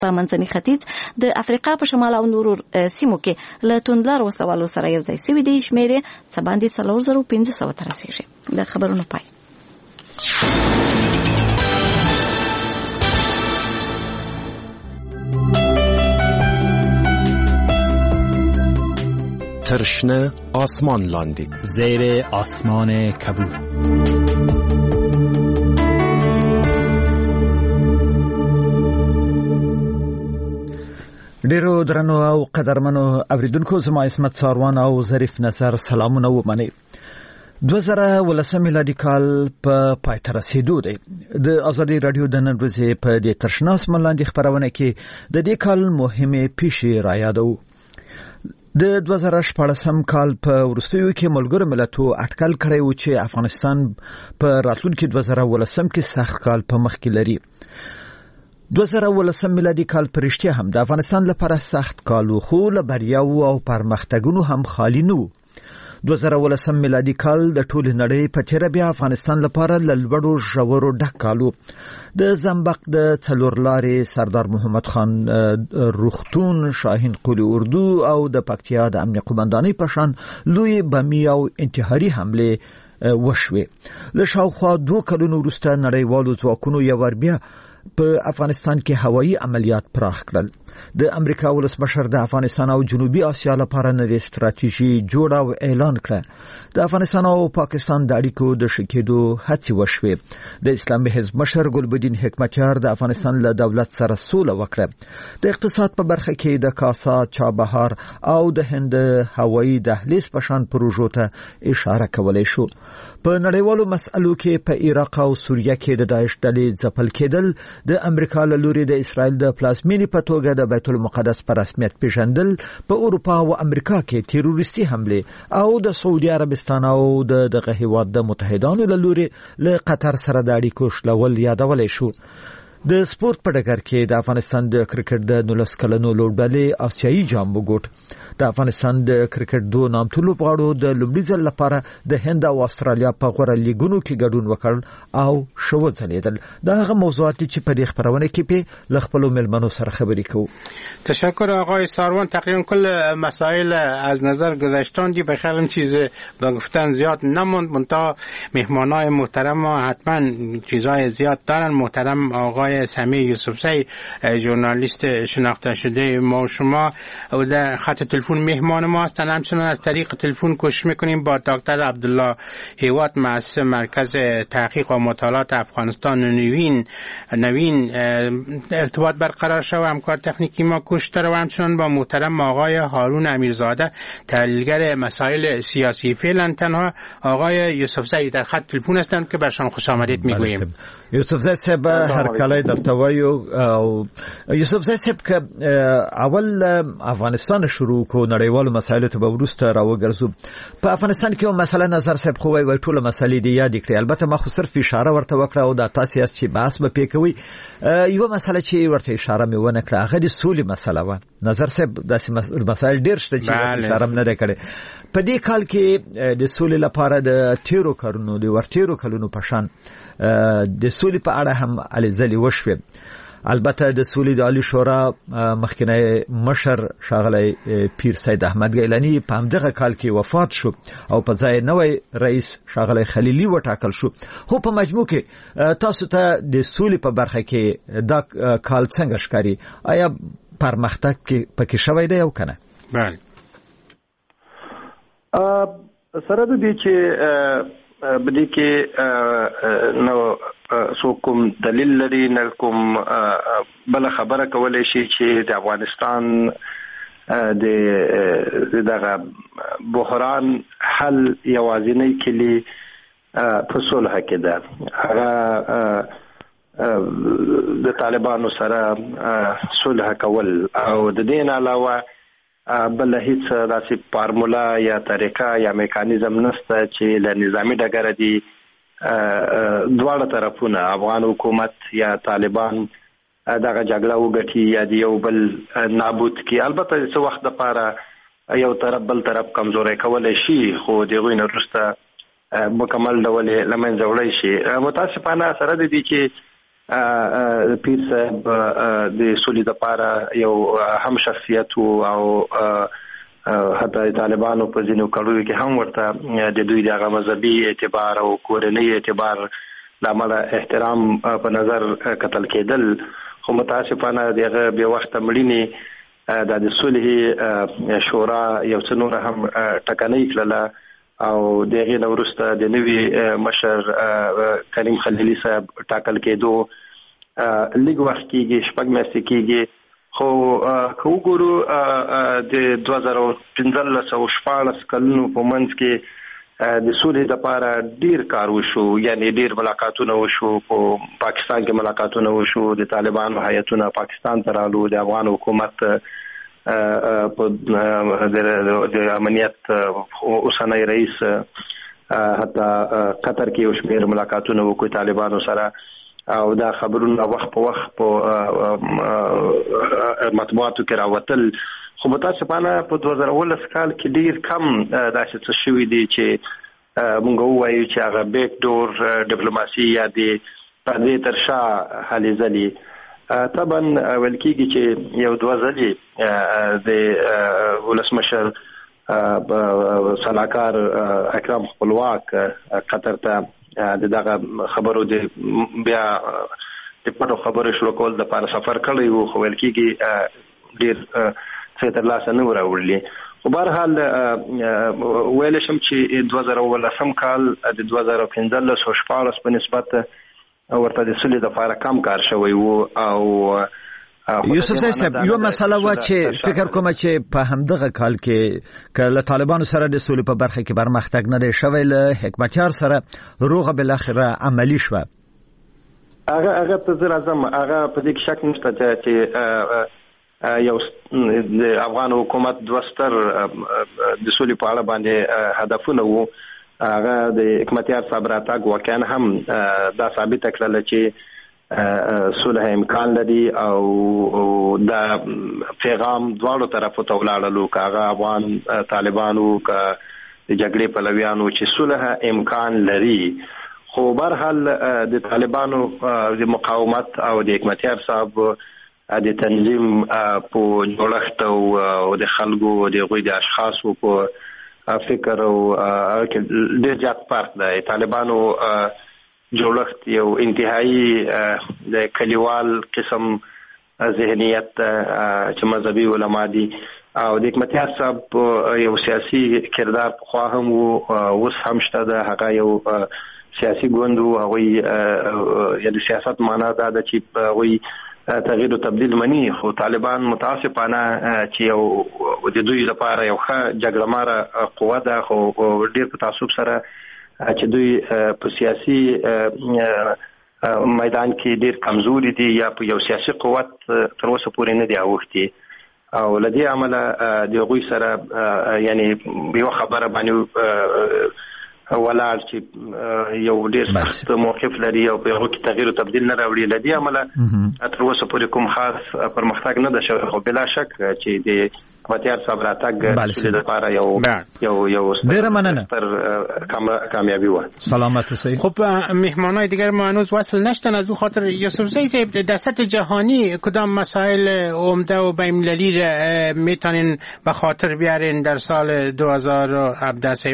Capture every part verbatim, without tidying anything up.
په منځني ختیځ د افریقا په شمال او نورو سیمو کې له توندلار وسلوالو سره یو ځای شوي دي. شمېر یې څه باندې څلور زره پنځه سوه ته رسیږي. د خبرونو پای. ترشنه آسمان لاندې زیر آسمان کبود. ډیرو درنو او قدرمنو اوریدونکو، زما اسمت ساروان او ظریف نصر سلامونه ومنئ. دوه زره ولسم میلادي کال په پای ته رسیدو دی. د ازادي رادیو د نن ورځې په دې ترشنه آسمان لاندې خبرونه کې د دې کال مهمه پیښې را یادو. د دوه زره شپاړسم کال په وروستیو کې ملګرو ملتونو اټکل کړی و چې افغانستان په راتلونکي دوه زره ولسم کې سخت کال په مخ کې لري. دوه زره ولسم میلادي کال په رښتیا هم د افغانستان لپاره سخت کال و، خو له بریاو او پرمختګونو هم خالی نه و. دوه زره ولسم میلادي کال د ټول نړۍ په تیره بیا افغانستان لپاره له لوړو ژورو ډک کال و. د زنبق د څلورلارې سردار محمد خان روغتون، شاهین قولي اردو او د پکتیا د امنیه قومندانۍ په شان لوی بمي او انتحاري حمله وشوې. له شاوخوا دوه کلونو وروسته نړیوالو ځواکونو یو ور بیا په افغانستان کې هوایي عملیات پراخ کړل. د امریکا ولسمشر د افغانستان او جنوبي اسیا لپاره نوې ستراتیژي جوړه او اعلان کړه. د افغانستان او پاکستان د اړیکو د ښه کېدو هڅې وشوې. د اسلامي حزب مشر ګلبدین حکمتیار د افغانستان له دولت سره سوله وکړه. د اقتصاد په برخه کې د کاسا، چابهار او د هند هوایي دهلیز په شان پروژو ته اشاره کولای شو. په نړیوالو مسألو کې په عراق او سوریه کې د داعش ډلې ځپل کېدل، د امریکا له لوري د اسرائیل د پلازمینې په توګه د بیت المقدس په رسمیت پیژندل، په اروپا او امریکا کې تروریستي حمله او د سعودي عربستان او د دغه هیواد د متحدانو له لوري له قطر سره د اړیکو شلول یادولای شو. د سپورت په ډګر کې د افغانستان د کرکټ د نولس کلنو لوبډلې آسیایي جام وګټ. د افغانستان د کرکټ دوه نامتو لوبغاړو د لومړي ځل لپاره د هند او استرالیا په غوړه لیګونو کې ګډون وکړ او شو ځلیدل. دا هغه موضوعات چې په دې خبرونه کې په لخپلو ملمنو سره خبرې کوو. تشکر آقای ساروان. تقریبا کل مسائل از نظر گذشتن دی، بخیرم چیز با گفتن زیاد نموند. منتها مهمانای محترم حتما چیزای زیاد دارن. محترم آقای سمیع یوسفزی، ژورنالیست شناخته شده ما شما و در خط تلفن مهمان ما هستن. همچنان از طریق تلفن کوشش میکنیم با دکتر عبدالله هیوات، مؤسس مرکز تحقیق و مطالعات افغانستان نوین نوین ارتباط برقرار شود. همکار تکنیکی ما کوشتر و همچنان با محترم آقای هارون امیرزاده، تحلیلگر مسائل سیاسی. فعلا تنها آقای یوسفزی در خط تلفن هستند که برشان خوش آمدید میگوییم. یوسفزی صاحب هر کله در توایو او یوسفزی صاحب که اول افغانستان شروع کو نړیوالو مسایلو ته ورسته راوګرځو. په افغانستان کې یو مسله نظر صاحب خو وای ټول مسلې دی یاد کړی. البته ما خو صرف اشاره ورته وکړه او دا تاسو یې چې بحث به پېکوي. یو مسله چې ورته اشاره مې ونه کړه هغه د سولې مسله و. نظر صاحب داسې مسایل ډېر شته چې اشاره نه ده کړې. په دې کال کې د سولې لپاره د تیرو کارونو د ورتیرو کلونو په شان د سولې په اړه هم الځلې وشوه. البته د سولې د عالی شورا مخکنی مشر ښاغلی پیر سید احمد ګیلانی په همدغه کال کې وفات شو او په ځای نوی رئیس ښاغلی خلیلي وټاکل شو. خو په مجموع کې تاسو ته د سولې په برخه کې دا کال څنګه ښکاري؟ آیا پرمختګ پکې شوی دی او کنه؟ بله. سره د دې چې بده کې نو سو کوم دلیل لري نه کوم بل خبره کولای شي چې د افغانستان د دغه بحران حل یوازینی کلی په صلح کې ده. هغه د طالبانو سره صلح کول او د دین علاوه بل هیڅ داسې فارمولا یا طریقه یا میکانیزم نشته چې له نظامی ډګر دی دواړه طرفونه افغان حکومت یا طالبان دغه جګړه وګټي یا یو بل نابود کی. البته څه وخت لپاره یو طرف بل طرف کمزوري کولای شي، خو دغه نه وروسته مکمل ډول لمنځه وړي شي. متاسفانه سره د دې چې پیر صاحب د سولې لپاره یو هم شخصیت او حتی طالبانو په ځینو کړهو کې هم ورته د دوی د مذهبي اعتبار او کورنۍ اعتبار لامل احترام په نظر کتل کېدل، خو متاسفانه دغه به وخت مړینه د صلح شورا یو څه نور هم ټکنۍ کړله او دغه نورسته د نوي مشر کریم خلیلی صاحب ټاکل کېدو لږ وخت کېږي، شپږ میاشتې کېږي، خو کو ګورو د دوه زره پنځلس او شپاړس کلونو په منځ کې د سولې لپاره ډیر کار وشو، یعنی ډیر ملاقاتونه وشو، په پاکستان کې ملاقاتونه وشو، د طالبانو هیئتونه پاکستان ته رالو، د افغان حکومت په د امنیت اوسنی رئیس حتی قطر کې یو شمېر ملاقاتونه وکړي طالبانو سره، او دا خبرونه وخت په وخت په مطبوعاتو کې راوتل. خو متاسفانه په دوه زره اوولس کال کې ډیر کم داسې څه شوي دي چې موږ ووایو چې هغه بیک ډور ډیپلوماسي یا د پردې تر شا هلې ځلې. طبعا ویل کېږي چې یو دوه ځلې د ولسمشر صلاحکار اکرم خپلواک قطر ته د دغه خبرو د بیا د پټو خبرو شروع کول د لپاره سفر کړی وو، خو ویل کېږي ډېر څه ترلاسه نه راوړلي. خو بهرحال ویلی شم چې دوه زره اوولسم کال د دوه زره پنځلس او شپاړس په نسبت ورته د سولې لپاره کم کار شوی وو. او یوسف صاحب یو مسله و چې فکر کوم چې په همدغه کال کې کله طالبانو سره د سولې په برخه کې پرمختګ نه دی شوی، له حکمتیار سره روغه بل اخره عملی شو. هغه هغه ته زه راځم، هغه په دې کې شک نشته چې یو د افغان حکومت دوه ستر د سولې په اړه باندې هدفونه وو. هغه د حکمتیار صاحب راتګ واقعا هم دا ثابت کړل چې صلح امکان لري او دا پیغام دواړو طرفو ته ولاړلو، که هغه افغان طالبانو که د جګړې پلویانو، چې صلح امکان لري. خو برحال د طالبانو د مقاومت او د حکمتیار صاحب د تنظیم په جوړښت او د خلکو د غوی د اشخاصو په فکر او ډېر زیات فرق دی. طالبانو جوړښت یو انتهایی د کلیوال قسم ذهنیت چې مذهبي علما دي، او د حکمتیار صاحب یو سیاسي کردار پخوا هم وو، اوس هم شته ده. هغه یو سیاسي ګوند وو، هغوی یا د سیاست معنا دا ده چې هغوی تغییر او تبدیل مني. خو طالبان متاسفانه چې یو د دوی لپاره یو ښه جګړه ماره قوه ده، خو ډېر په تعصب سره چې دوی په سیاسي میدان کې ډېر کمزوري دي یا په یو سیاسي قوت تر اوسه پورې نه دی اوښتي، او له دې امله د هغوی سره یعنی یو خبره باندې ولاړ چې یو ډېر سخت موقف لري او په هغه کې تغییر او تبدیل نه راوړي. له دې امله تر اوسه پورې کوم خاص پرمختګ نه ده شوی، خو بلا شک چې د حکمتیار صاحب راتګ د لپاره یو یو یو ډېره مننه پر کامیابی و. سلامت اوسئ. خب مهمانای دیگر ما هنوز وصل نشدن، از اون خاطر یوسف صاحب در سطح جهانی کدام مسائل عمده و بین‌المللی میتونین به خاطر بیارین در سال دو هزار و هفده صاحب؟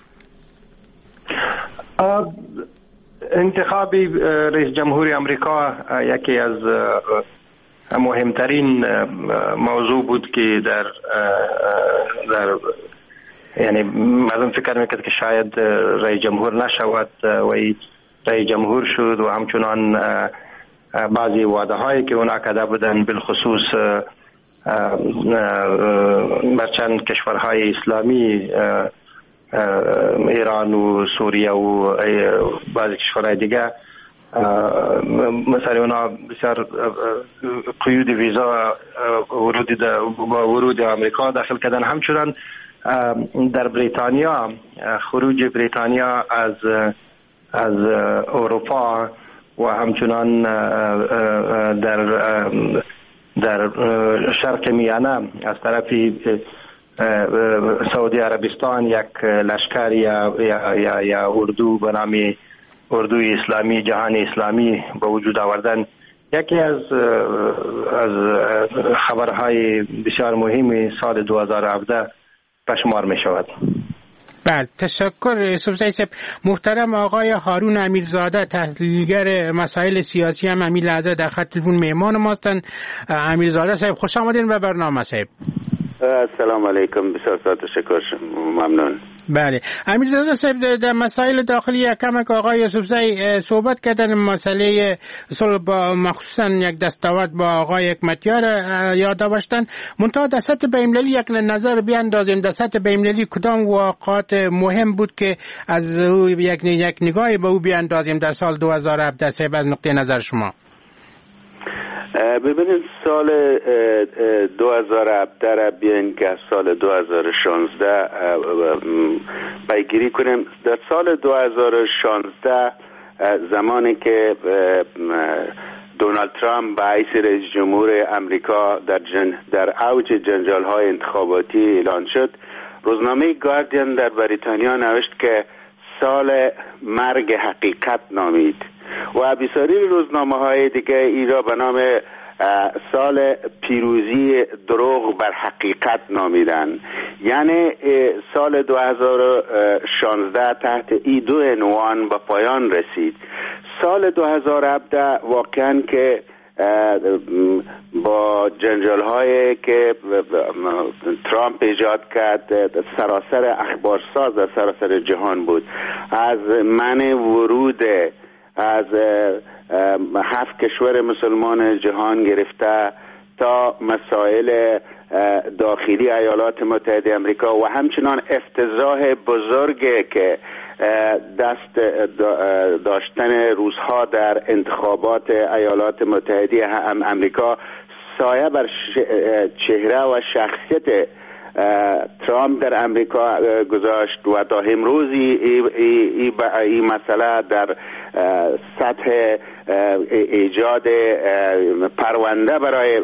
انتخاب رئیس جمهوری آمریکا یکی از مهمترین موضوع بود که در در یعنی مردم فکر میکرد که شاید رئیس جمهور نشود و رئیس جمهور شد و همچنان بعضی وعده هایی که اونا کرده بودن بالخصوص بر چند کشورهای اسلامی ایران و سوریه و بعضی کشورهای دیگه مثلا اونا بسیار قیود ویزا ورود ورود آمریکا داخل کردن. همچنان در بریتانیا خروج بریتانیا از از اروپا و همچنان در در شرق میانه از طرف سعودی عربستان یک لشکر یا یا یا, یا اردو به نام اردوی اسلامی، جهان اسلامی به وجود آوردن یکی از از خبرهای بسیار مهم سال دو هزار و هفده به شمار می شود. بله، تشکر یوسف زی صاحب. محترم آقای هارون امیرزاده، تحلیلگر مسائل سیاسی، هم همین لحظه در خط تلفن مهمان ما هستند. امیرزاده صاحب خوش آمدین به برنامه صاحب. السلام علیکم، بسیار تشکر، ممنون. بله، امیرزاده صاحب در مسائل داخلی کمک آقای یوسف زی صحبت کردن، مسئله صلح با مخصوصا یک دستاورد با آقای حکمتیار یاد داشتن. منتها در سطح بین‌المللی یک نظر بیاندازیم، در سطح بین‌المللی کدام واقعات مهم بود که از یک یک نگاهی به او بیاندازیم در سال دو هزار و هفده صاحب از نقطه نظر شما؟ ببینید، سال دو هزار و هفده را بیاین که سال دو هزار و شانزده پیگیری کنیم. در سال دو هزار و شانزده زمانی که دونالد ترامپ به حیث رئیس جمهور امریکا در جن در اوج جنجال های انتخاباتی اعلان شد، روزنامه گاردین در بریتانیا نوشت که سال مرگ حقیقت نامید و بسیاری روزنامه های دیگه ای را به نام سال پیروزی دروغ بر حقیقت نامیدن. یعنی سال دو هزار و شانزده تحت ای دو عنوان به پایان رسید. سال دو هزار و هفده واقعا که با جنجال هایی که ترامپ ایجاد کرد سراسر اخبارساز در سراسر جهان بود، از منع ورود از هفت کشور مسلمان جهان گرفته تا مسائل داخلی ایالات متحده آمریکا و همچنان افتضاح بزرگی که دست داشتن روس‌ها در انتخابات ایالات متحده آمریکا سایه بر چهره و شخصیت ترامپ در امریکا گذاشت و تا امروزی این ای مسئله در سطح ایجاد پرونده برای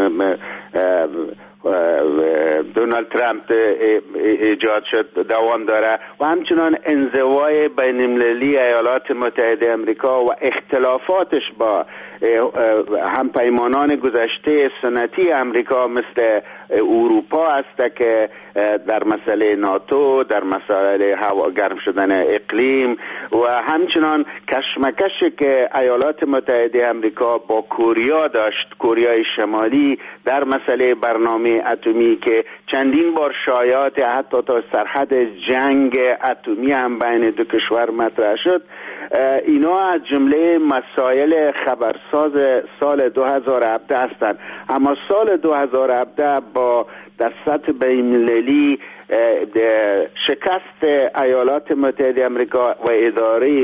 دونالد ترامپ ایجاد شد دوام داره و همچنان انزوای بین المللی ایالات متحده آمریکا و اختلافاتش با همپیمانان گذشته سنتی آمریکا مثل اروپا است که در مسئله ناتو، در مسئله هوا گرم شدن اقلیم و همچنان کشمکشی که ایالات متحده آمریکا با کوریا داشت، کوریای شمالی، در مسئله برنامه اتمی که چندین بار شایعات حتی تا سرحد جنگ اتمی هم بین دو کشور مطرح شد. اینا از جمله مسائل خبرساز سال دو هزار و هفده هستند. اما سال دو هزار و هفده با در سطح بین‌المللی شکست ایالات متحده آمریکا و اداره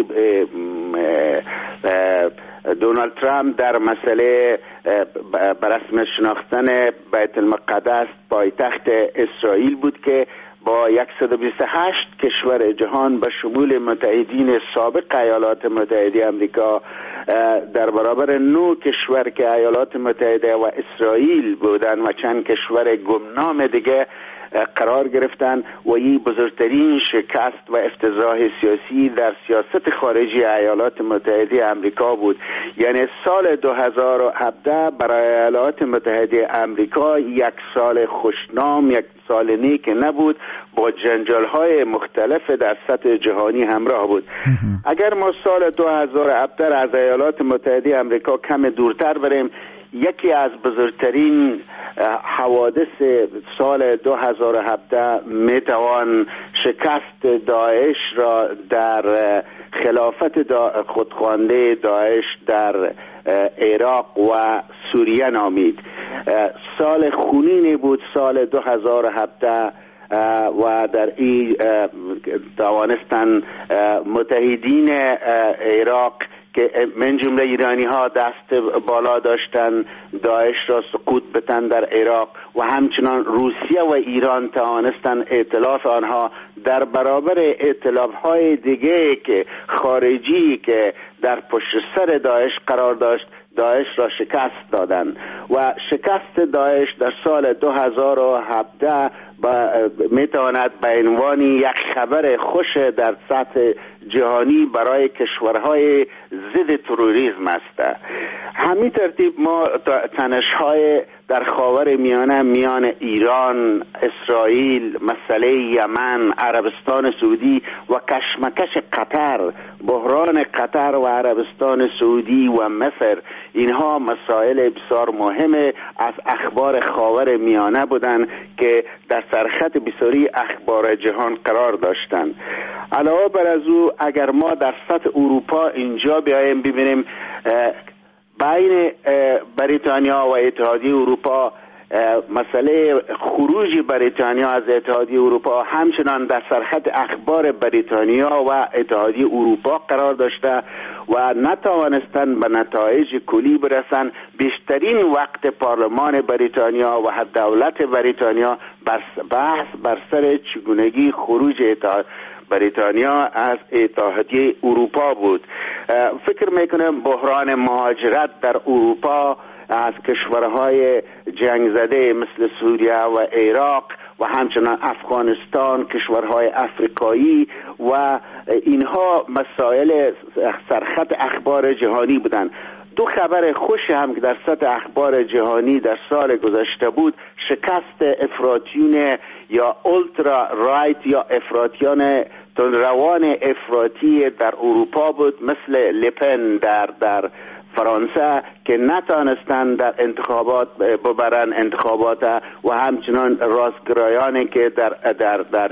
دونالد ترامپ در مسئله برسم شناختن بیت المقدس پایتخت اسرائیل بود که با صد و بیست و هشت کشور جهان به شمول متحدین سابق ایالات متحده آمریکا در برابر نو کشور که ایالات متحده و اسرائیل بودن و چند کشور گمنام دیگه قرار گرفتن و این بزرگترین شکست و افتضاح سیاسی در سیاست خارجی ایالات متحده آمریکا بود. یعنی سال دو هزار و هفده برای ایالات متحده آمریکا یک سال خوشنام، یک سال نیک نبود، با جنجال‌های مختلف در سطح جهانی همراه بود. اگر ما سال دو هزار و هفده از ایالات متحده آمریکا کم دورتر بریم، یکی از بزرگترین حوادث سال دو هزار و هفده میتوان شکست داعش را در خلافت دا خودخوانده داعش در عراق و سوریه نامید. سال خونینی بود سال دو هزار و هفده و در این توانستن متحدین عراق که من جمله ایرانی ها دست بالا داشتن داعش را سقوط بدن در عراق و همچنان روسیه و ایران توانستن ائتلاف آنها در برابر ائتلاف های دیگه که خارجی که در پشت سر داعش قرار داشت داعش را شکست دادن و شکست داعش در سال دو هزار و هفده میتواند به عنوان یک خبر خوش در سطح جهانی برای کشورهای ضد تروریسم است. همین ترتیب ما تنش‌های در خاور میانه میان ایران، اسرائیل، مسئله یمن، عربستان سعودی و کشمکش قطر، بحران قطر و عربستان سعودی و مصر، اینها مسائل بسیار مهم از اخبار خاور میانه بودند که در سرخط بسیاری اخبار جهان قرار داشتند. علاوه بر از او اگر ما در سطح اروپا اینجا بیایم ببینیم بین بریتانیا و اتحادیه اروپا مسئله خروج بریتانیا از اتحادیه اروپا همچنان در سرخط اخبار بریتانیا و اتحادیه اروپا قرار داشته و نتوانستند به نتایج کلی برسند. بیشترین وقت پارلمان بریتانیا و دولت بریتانیا بحث بر سر چگونگی خروج اتحاد بریتانیا از اتحادیه اروپا بود. فکر میکنم بحران مهاجرت در اروپا از کشورهای جنگ زده مثل سوریه و عراق و همچنان افغانستان، کشورهای افریقایی و اینها مسائل سرخط اخبار جهانی بودند. دو خبر خوش هم که در سطح اخبار جهانی در سال گذشته بود، شکست افراطیون یا اولترا رایت یا افراطیان تندروان افراطی در اروپا بود، مثل لپن در در فرانسه که نتانستند در انتخابات ببرن انتخابات و همچنان راستگرایانی که در در در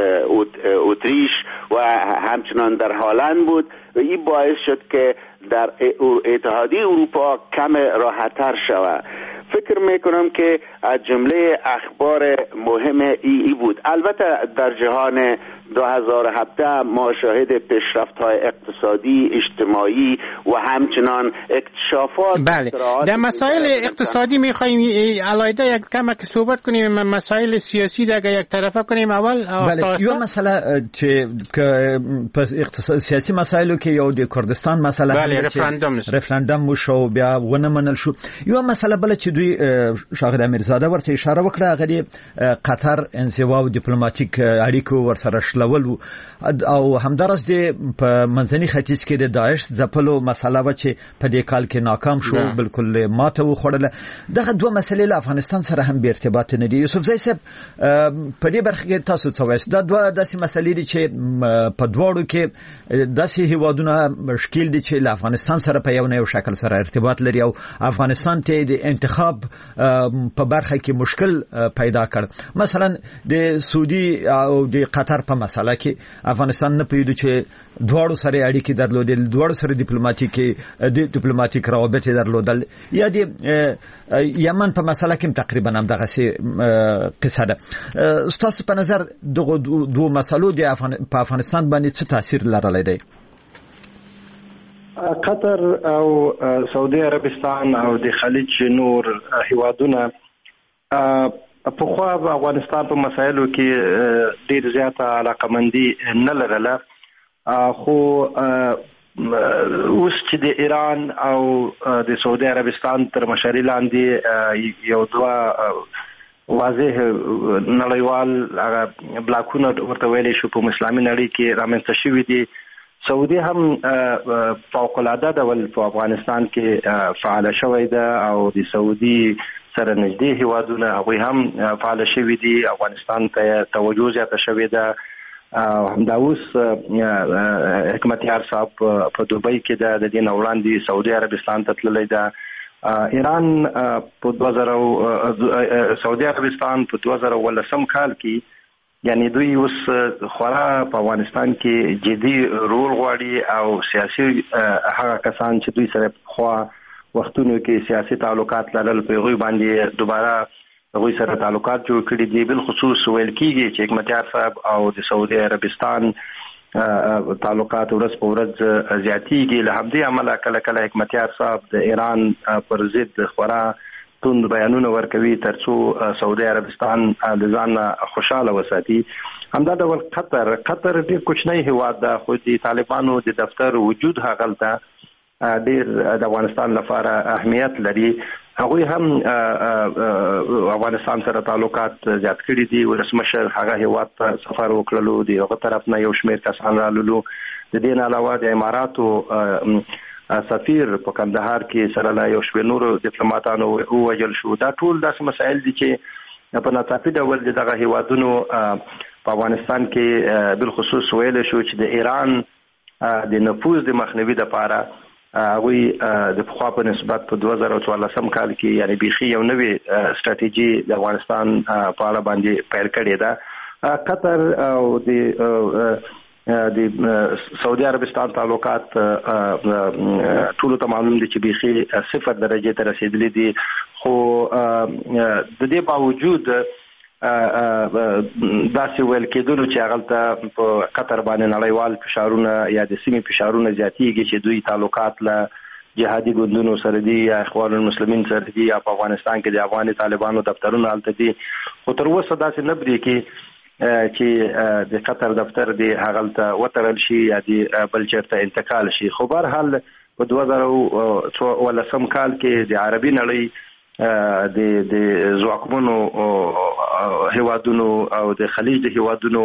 اتریش و همچنان در هلند بود و این باعث شد که در اتحادیه اروپا کم راحت‌تر شود. فکر میکنم که از جمله اخبار مهم ای, ای بود. البته در جهان دو هزار و هفده ما شاهد پیشرفت‌های اقتصادی، اجتماعی و همچنان اکتشافات بله. در مسائل اقتصادی می‌خوایم علاوه یک کم که صحبت کنیم، مسائل سیاسی دیگه یک طرفه کنیم. اول بله یو مسئله چې پس اقتصاد سیاسی مسائلو کې یو د کردستان مسئله بله رفراندوم رفراندوم وشو بیا ونه منل شو. یو مسئله بل چې دوی شاهد امیرزاده ورته اشاره وکړه غړي قطر انزوا او ډیپلوماټیک اړیکو ورسره شلول او همدارس د په منځني ختیځ کې د داعش ځپلو مسله و چې په دې کال کې ناکام شو بالکل ماته وخوړله. دغه دوه مسلې له افغانستان سره هم به ارتباط نه دي. یوسف زئی صاحب په دې برخه کې تاسو څه وایئ؟ دا دوه داسې مسلې دي چې په دواړو کې داسې هیوادونه مشکل دي چې له افغانستان سره په یو نه یو شکل سره ارتباط لري او افغانستان ته د انتخاب په برخه کې مشکل پیدا کړ. مثلا د سعودي او د قطر په مسله کې افغانستان نه پیډو چې دواړو سره اړیکې درلودل، دواړو سره ډیپلوماټیک د ډیپلوماټیک روابط درلودل، یا د یمن په مسله کې تقریبا هم دغه سي قصه ده. ستاسو په نظر دغه دوه مسلو د په افغانستان باندې څه تاثیر لرلی دی؟ قطر او سعودي عربستان او د خلیج نور هیوادونه په خوا په افغانستان په مسایلو کې ډیر زیاته علاقمندي نه لرله، خو اوس چې د ایران او د سعودي عربستان تر مشرۍ لاندې یو دوه واضح نړیوال بلاکونه ورته ویلی شو په اسلامي نړۍ کې رامنځته شوي دي. سعودي هم فوق العاده ډول په افغانستان کې فعال شوی ده او د سعودي سره نږدې هیوادونه هغوی هم فعال شوي دي، افغانستان ته توجه زیاته شوې ده. همدا اوس حکمتیار صاحب په دوبۍ کې ده، د دې نه وړاندې سعودي عربستان ته تللی ده. ایران په دوه زره سعودي عربستان په دوه زره ولسم کال کې یعنی دوی اوس خورا په افغانستان کې جدي رول غواړي او سیاسي هغه کسان چې دوی سره خوا وختونو کې سیاسي تعلقات لرل په هغوی باندې دوباره هغوی سره تعلقات جوړ کړي دي. بالخصوص ویل کېږي چې حکمتیار صاحب او د سعودي عربستان تعلقات ورځ په ورځ زیاتېږي. له همدې امله کله کله حکمتیار صاحب د ایران پر ضد خورا توند بیانونه ورکوي ترڅو سعودي عربستان د ځان خوشاله وساتي. همدا ډول قطر قطر ډېر کوچنی هیواد ده، خو د طالبانو د دفتر وجود هغلته ډېر د افغانستان لپاره اهمیت لري. هغوی هم افغانستان سره تعلقات زیات کړي دي. ولسمشر هغه هیواد ته سفر وکړلو، د هغه طرف نه یو شمېر کسان راللو. د دې نه علاوه د اماراتو سفیر په کندهار کې سره لا یو شمېر نورو ډیپلوماټانو ووژل شو. دا ټول داسې مسایل دي چې په ناڅاپي ډول دغه هیوادونو په افغانستان کې بالخصوص ویل شو چې د ایران د نفوذ د مخنیوي لپاره هغوی د پخوا په نسبت په دوه زره څوارلسم کال کې یعنی بیخي یو نوې ستراتیژي د افغانستان په اړه باندې پیل کړې ده. قطر او د د سعودي عربستان تعلقات ټول ته معلوم دي چې بیخي صفر درجه ته رسیدلي دي، خو د دې باوجود داسې ویل کېدلو چې هغه په قطر باندې نړیوال فشارونه یا د سیمې فشارونه زیاتېږي چې دوی تعلقات له جهادي ګوندونو سره دي یا اخوان المسلمین سره دي یا په افغانستان کې د افغاني طالبانو دفترونه هلته دي. خو تر اوسه داسې نه برېږي چې د قطر دفتر دی هغه ته وترل شي یا د بل چېرته انتقال شي. خو به هر حال په دوه زره څوارلسم کال کې د عربي نړۍ د د ځواکمنو هیوادونو او د خلیج د هیوادونو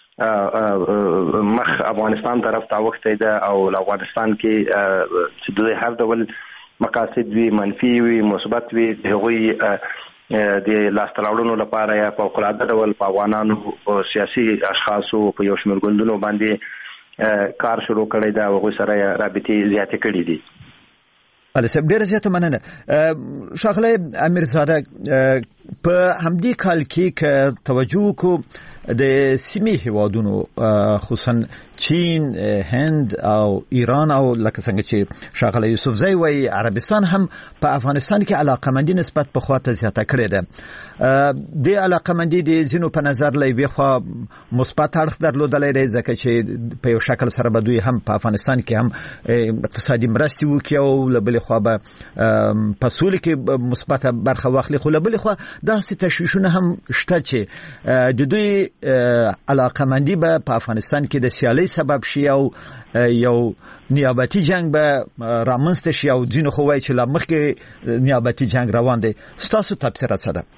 مخ افغانستان طرف ته وخته ده او افغانستان کې چې د هر ډول مقاصد وي، منفي وي، مثبت وي، هغوی د لاستراوړونو لپاره یا په خلاصه ډول په افغانانو او سیاسي اشخاصو په یو شمېر ګوندونو باندې کار شروع کړی دا هغوی سره رابطې زیاتې کړي دي. علي صاحب ډېره زیاته مننه. ښاغلی امیرزاده په همدې کال کې که توجه وکړو د سیمې هیوادونو خصوصا چین، هند او ایران او لکه څنګه چې ښاغلی یوسفزی وایي عربستان هم په افغانستان کې علاقمندي نسبت په خواته زیاته کړې ده. د علاقمندي د ځینو په نظر له یوې خوا مثبت اړخ درلودلی دی ځکه چې په یو شکل سره به دوی هم په افغانستان کې هم اقتصادي مرستې وکړي او له بلې خوا به په سولې کې مثبته برخه واخلي. خو له بلې خوا داسې تشویشونه هم شته چې د دوی علاقمندي به په افغانستان کې د سیالۍ سبب شي او یو نیابتي جنگ به رامنځته شي او ځینو خو وایي چې لا مخکې نیابتي جنگ روان دی. ستاسو تبصره څه ده؟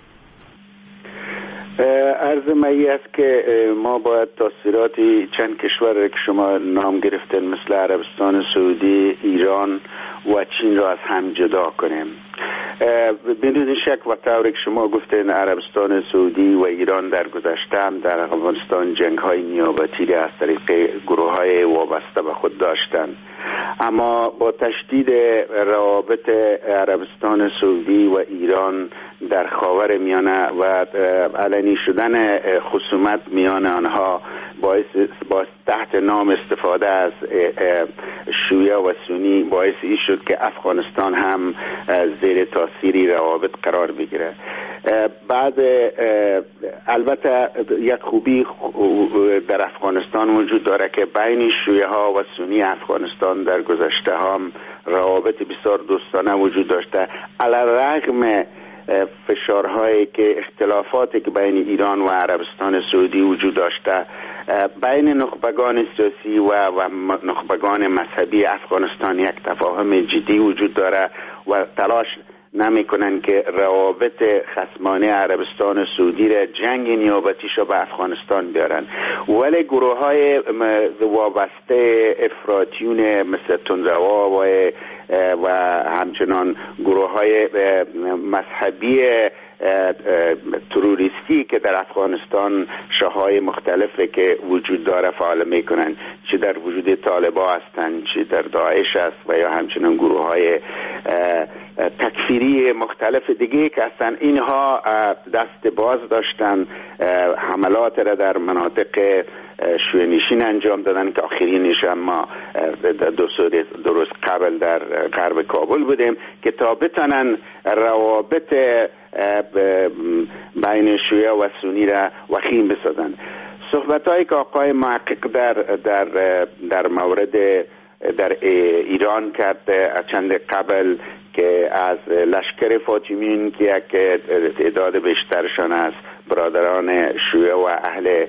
عرض مایی است که ما باید تاثیراتی چند کشور که شما نام گرفتن مثل عربستان سعودی، ایران و چین را از هم جدا کنیم. بدون شک و طوری که شما گفتین عربستان سعودی و ایران در گذشته هم در افغانستان جنگ های نیابتی را از طریق گروه های وابسته به خود داشتند، اما با تشدید روابط عربستان سعودی و ایران در خاور میانه و علنی شدن خصومت میان آنها باعث باعث تحت نام استفاده از شیعه و سنی باعث این شد که افغانستان هم زیر تاثیری روابط قرار بگیره. بعد البته یک خوبی در افغانستان وجود داره که بین شیعه ها و سنی افغانستان در گذشته هم روابط بسیار دوستانه وجود داشته، علی الرغم فشارهایی که اختلافاتی که بین ایران و عربستان سعودی وجود داشته. بین نخبگان سیاسی و, و نخبگان مذهبی افغانستان یک تفاهم جدی وجود داره و تلاش نمی کنن که روابط خصمانه عربستان سعودی را جنگ نیابتیش را به افغانستان بیارن، ولی گروه های وابسته افراطیون مثل تندروا و و همچنان گروه های مذهبی تروریستی که در افغانستان شاههای مختلفی که وجود داره فعال میکنن، چه در وجود طالبا هستند، چه در داعش است و یا همچنان گروه های تکفیری مختلف دیگه که هستن، اینها دست باز داشتن، حملات را در مناطق شیعه‌نشین انجام دادن که آخرینش ما دو دو روز قبل در غرب کابل بودیم که تا بتونن روابط بین شیعه و سنی را وخیم بسازن. صحبت‌هایی که آقای محقق در در در مورد در ایران کرد چند قبل که از لشکر فاطمیون که یک تعداد بیشترشان از برادران شیعه و اهل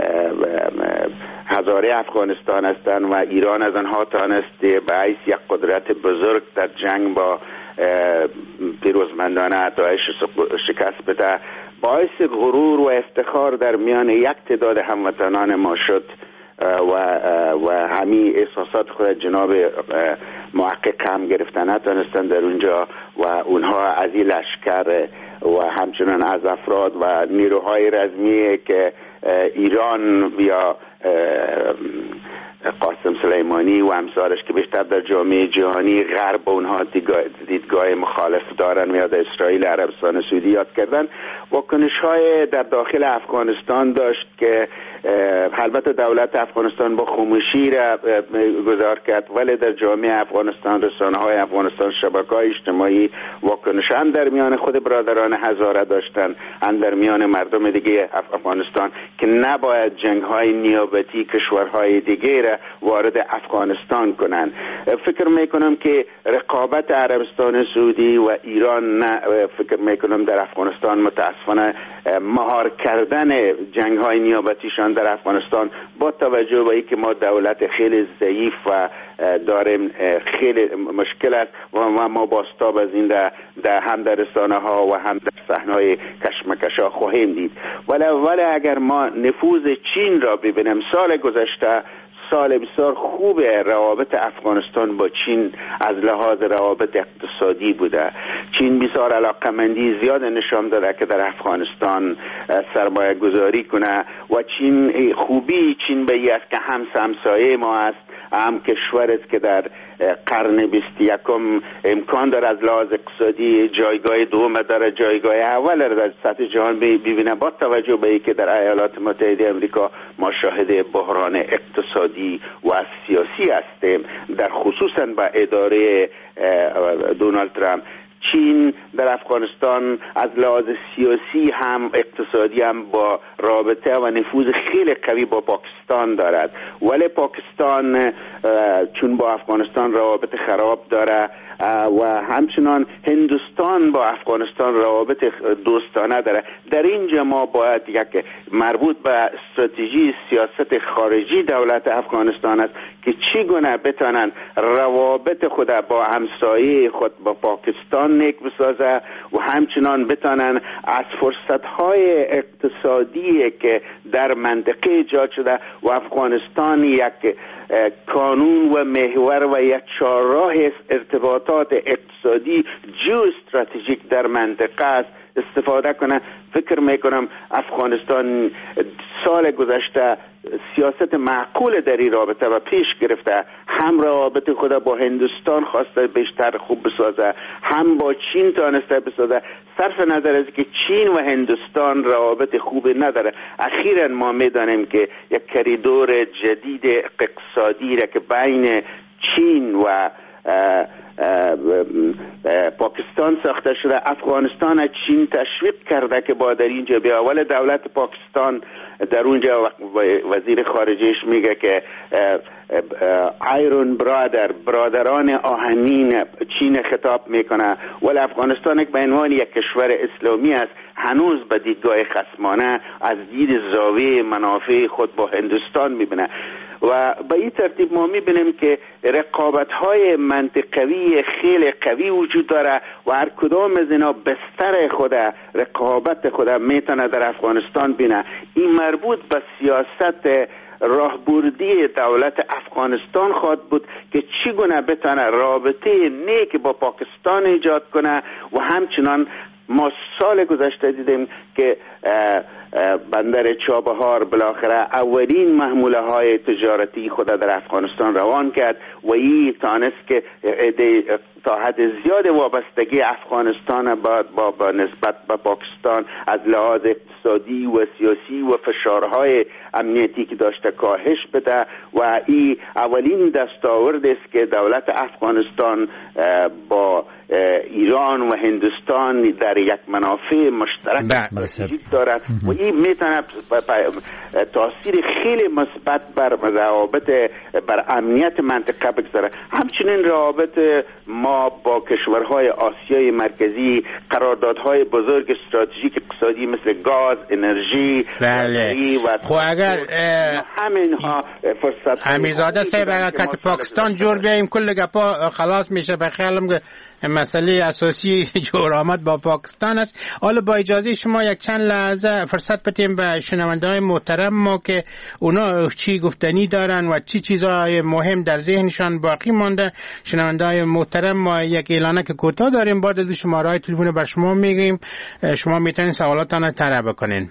هزاره افغانستان هستند و ایران از آنها توانسته به حیث یک قدرت بزرگ در جنگ با پیروزمندانه داعش شکست بده، باعث غرور و افتخار در میان یک تعداد هموطنان ما شد و و همین احساسات خود جناب محقق هم گرفتن نتونستن در اونجا و اونها از این لشکر و همچنان از افراد و نیروهای رزمی که ایران یا قاسم سلیمانی و امثالش که بیشتر در جامعه جهانی غرب اونها دیدگاه مخالف دارن یا در اسرائیل عربستان سعودی یاد کردن. واکنش های در داخل افغانستان داشت که البته دولت افغانستان با خاموشی را گذار کرد، ولی در جامعه افغانستان، رسانه های افغانستان، شبکه های اجتماعی واکنش هم در میان خود برادران هزاره داشتن، هم در میان مردم دیگه افغانستان که نباید جنگ های نیابتی کشورهای دیگه را وارد افغانستان کنن. فکر میکنم که رقابت عربستان سعودی و ایران نه، فکر میکنم در افغانستان متاسفانه مهار کردن جنگ های نیابتیشان در افغانستان با توجه به اینکه ما دولت خیلی ضعیف و داریم خیلی مشکل است و ما باستاب از این در, در هم در رسانه ها و هم در صحنه کشمکش ها خواهیم دید. ولی ولی اگر ما نفوذ چین را ببینیم، سال گذشته سال بسیار خوب روابط افغانستان با چین از لحاظ روابط اقتصادی بوده. چین بسیار علاقمندی زیاد نشان داده که در افغانستان سرمایه گذاری کنه و چین خوبی چین به این است که هم همسایه ما است، هم کشور است که در قرن بیست و یکم امکان داره از لحاظ اقتصادی جایگاه دوم داره، جایگاه اول را در سطح جهان ببینه، با توجه به اینکه در ایالات متحده آمریکا ما شاهد بحران اقتصادی و سیاسی هستیم، در خصوصا با اداره دونالد ترامپ. چین در افغانستان از لحاظ سیاسی هم اقتصادی هم با رابطه و نفوذ خیلی قوی با پاکستان دارد، ولی پاکستان چون با افغانستان روابط خراب داره و همچنان هندوستان با افغانستان روابط دوستانه داره. در اینجا ما باید یک مربوط به استراتژی سیاست خارجی دولت افغانستان است که چگونه بتانند روابط خود با همسایه خود با پاکستان نیک بسازه و همچنان بتانند از فرصت‌های اقتصادی که در منطقه ایجاد شده و افغانستان یک کانون و محور و یک چهارراه ارتباطات اقتصادی جو استراتژیک در منطقه است استفاده کنه. فکر میکنم افغانستان سال گذشته سیاست معقول در این رابطه و پیش گرفته، هم روابط خود با هندوستان خواسته بیشتر خوب بسازه، هم با چین تانسته بسازه، صرف نظر از که چین و هندوستان روابط خوبی نداره. اخیراً ما میدانیم که یک کریدور جدید اقتصادی را که بین چین و اه اه اه پاکستان ساخته شده، افغانستان چین تشویق کرده که با در اینجا بیا، ولی دولت پاکستان در اونجا وزیر خارجهش میگه که ایرون برادر، برادران آهنین چین خطاب میکنه، ولی افغانستان یک به عنوان یک کشور اسلامی است هنوز به دیدگاه خصمانه از دید زاویه منافع خود با هندوستان میبینه. و به این ترتیب ما میبینیم که رقابت‌های منطقوی خیلی قوی وجود داره و هر کدام از اینا بستر خود رقابت خود میتونه در افغانستان بینه. این مربوط به سیاست راهبردی دولت افغانستان خواهد بود که چگونه بتونه رابطه نیک با پاکستان ایجاد کنه و همچنان ما سال گذشته دیدیم که بندر چابهار بالاخره اولین محموله های تجارتی خود در افغانستان روان کرد و این تانست که تا حد زیاد وابستگی افغانستان با, با, با نسبت به پاکستان از لحاظ اقتصادی و سیاسی و فشارهای امنیتی که داشته کاهش بده و این اولین دستاورد است که دولت افغانستان با ایران و هندوستان در یک منافع مشترک وجود دارد و این میتونه تاثیر خیلی مثبت بر روابط بر امنیت منطقه بگذاره. همچنین روابط ما ما با کشورهای آسیای مرکزی قراردادهای بزرگ استراتژیک اقتصادی مثل گاز، انرژی بله. و خب اگر همینها فرصت امیرزاده صاحب اگر کت پاکستان جور بیاییم کل گپا خلاص میشه. به خیالم مسئله اساسی جور آمد با پاکستان است. حالا با اجازه شما یک چند لحظه فرصت بدیم به شنونده‌های محترم ما که اونا چی گفتنی دارن و چی چیزهای مهم در ذهنشان باقی مانده. شنونده‌های محترم ما یک اعلانک کوتاه داریم، بعد از شماره‌های تلفن بر شما میگیم، شما میتونید سوالاتتان طرح بکنین.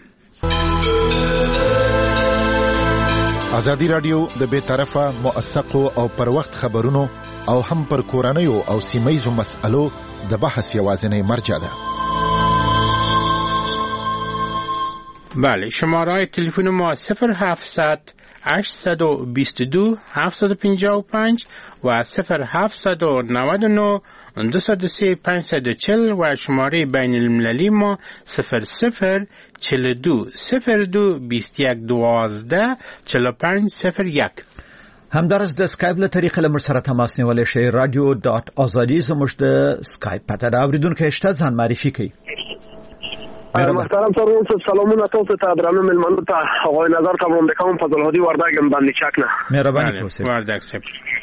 ازادي رادیو د به طرفه موثقو او پر وخت خبرونو او هم پر کورنیو او سیمایزو مسالو د بحث یوازینی مرجع ده. بله، شماره تلفن ما صفر هفتصد هشتصد و بیست و دو هفتصد و پنجاه و پنج و صفر هفتصد و نود و نه دویست و سه پانصد و چهل و شماره بین المللی ما صفر صفر چهل و دو صفر دو بیست و یک دوازده چهل و پنج صفر یک. همدارس د اسکایپ له طریقې له سره تماس نیولای شئ. رادیو ډاټ ازادي زموږ د اسکایپ پته دا اوریدونکو شته ځان معرفي کړئ. محترم سرور صاحب سلامونه تاسو ته درنو ملمنو ته آقای نظر ته وړاندې کوم. فضل هادي وردګ باندې چک نه مهرباني کوئ. وردګ صاحب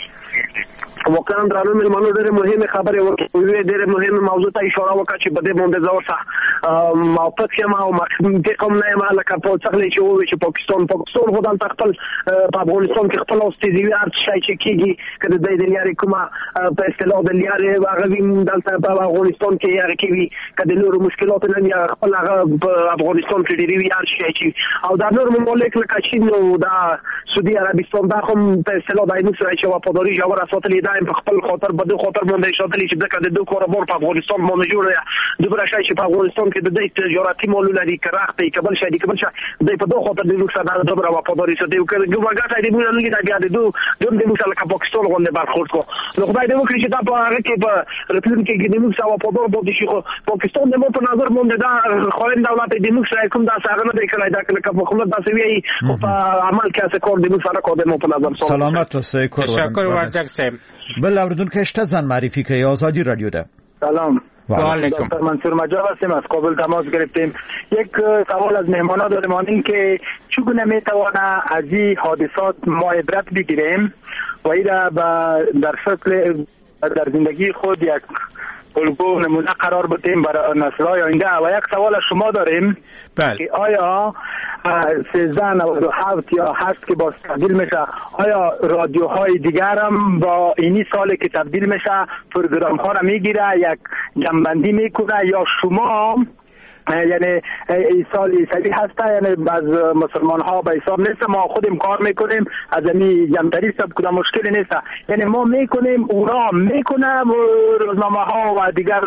واقعا درنو ملمنو ډېرې مهمه خبرې وکړې، ډېرې مهمه موضوع ته اشاره وکړه چې بده باندې زور سره موافق یم او مخکې کوم نه یم لکه په څخلې چې وایي چې پاکستان پاکستان خدای تخپل په افغانستان کې خپل اوستیزي ارت شي چې کیږي کله د دې لارې کومه په اصطلاح د لارې هغه وین دلته په افغانستان کې یاره کوي کله نور مشکلات نه یا خپل هغه په افغانستان کې ډېری یار شي چې او د نور مملک لکه چین او د سعودي عربستان دا هم په اصطلاح د اینو سره چې وفاداری جوړه ساتلې دا په خپل خاطر بده خاطر باندې شاتلې چې دغه د دوه کاروبار په افغانستان باندې جوړه دوبره شي چې په افغانستان کې د دې تجارتي مالونه لري کراخته کبل شي کبل شي د په دوه خاطر د نور سره دوبره وفاداری ساتي او کله ګوګاټه دې موږ نه دا بیا د دوه دوه د موږ سره پاکستان باندې برخورد کو نو خدای دې وکړي چې دا په هغه کې په رپورټ کې د موږ سره وفادار باندې شي پاکستان د مو په نظر باندې دا خوین دولت د موږ سره کوم دا څنګه نه دی کړای دا کله په حکومت داسې وی او په عمل کې څه کور د موږ سره کو د مو په نظر سلامت اوسئ. تشکر وردګ صاحب. بل اوریدونکو شته ځان معرفی کوي. آزادی رادیو ده. سلام. و علیکم. دکتر منصور مجا هستیم از کابل تماس گرفتیم. یک سوال از مهمانا داریم این که چگونه میتوانه از این حادثات ما عبرت بگیریم و این در شکل در زندگی خود یک الگو نمونه قرار بدیم برای نسل‌های آینده. و یک سوال از شما داریم بله. که آیا سیزده نود و هفت یا هشت که باز تبدیل میشه آیا رادیوهای دیگر هم با اینی سالی که تبدیل میشه پروگرام ها را میگیره یک جنبندی میکنه یا شما یعنی این سال عیسوی هسته یعنی از مسلمان ها به حساب نیست ما خودیم کار میکنیم از این جمعتری سب کدام مشکلی نیست یعنی ما میکنیم اونا میکنه روزنامه ها و دیگر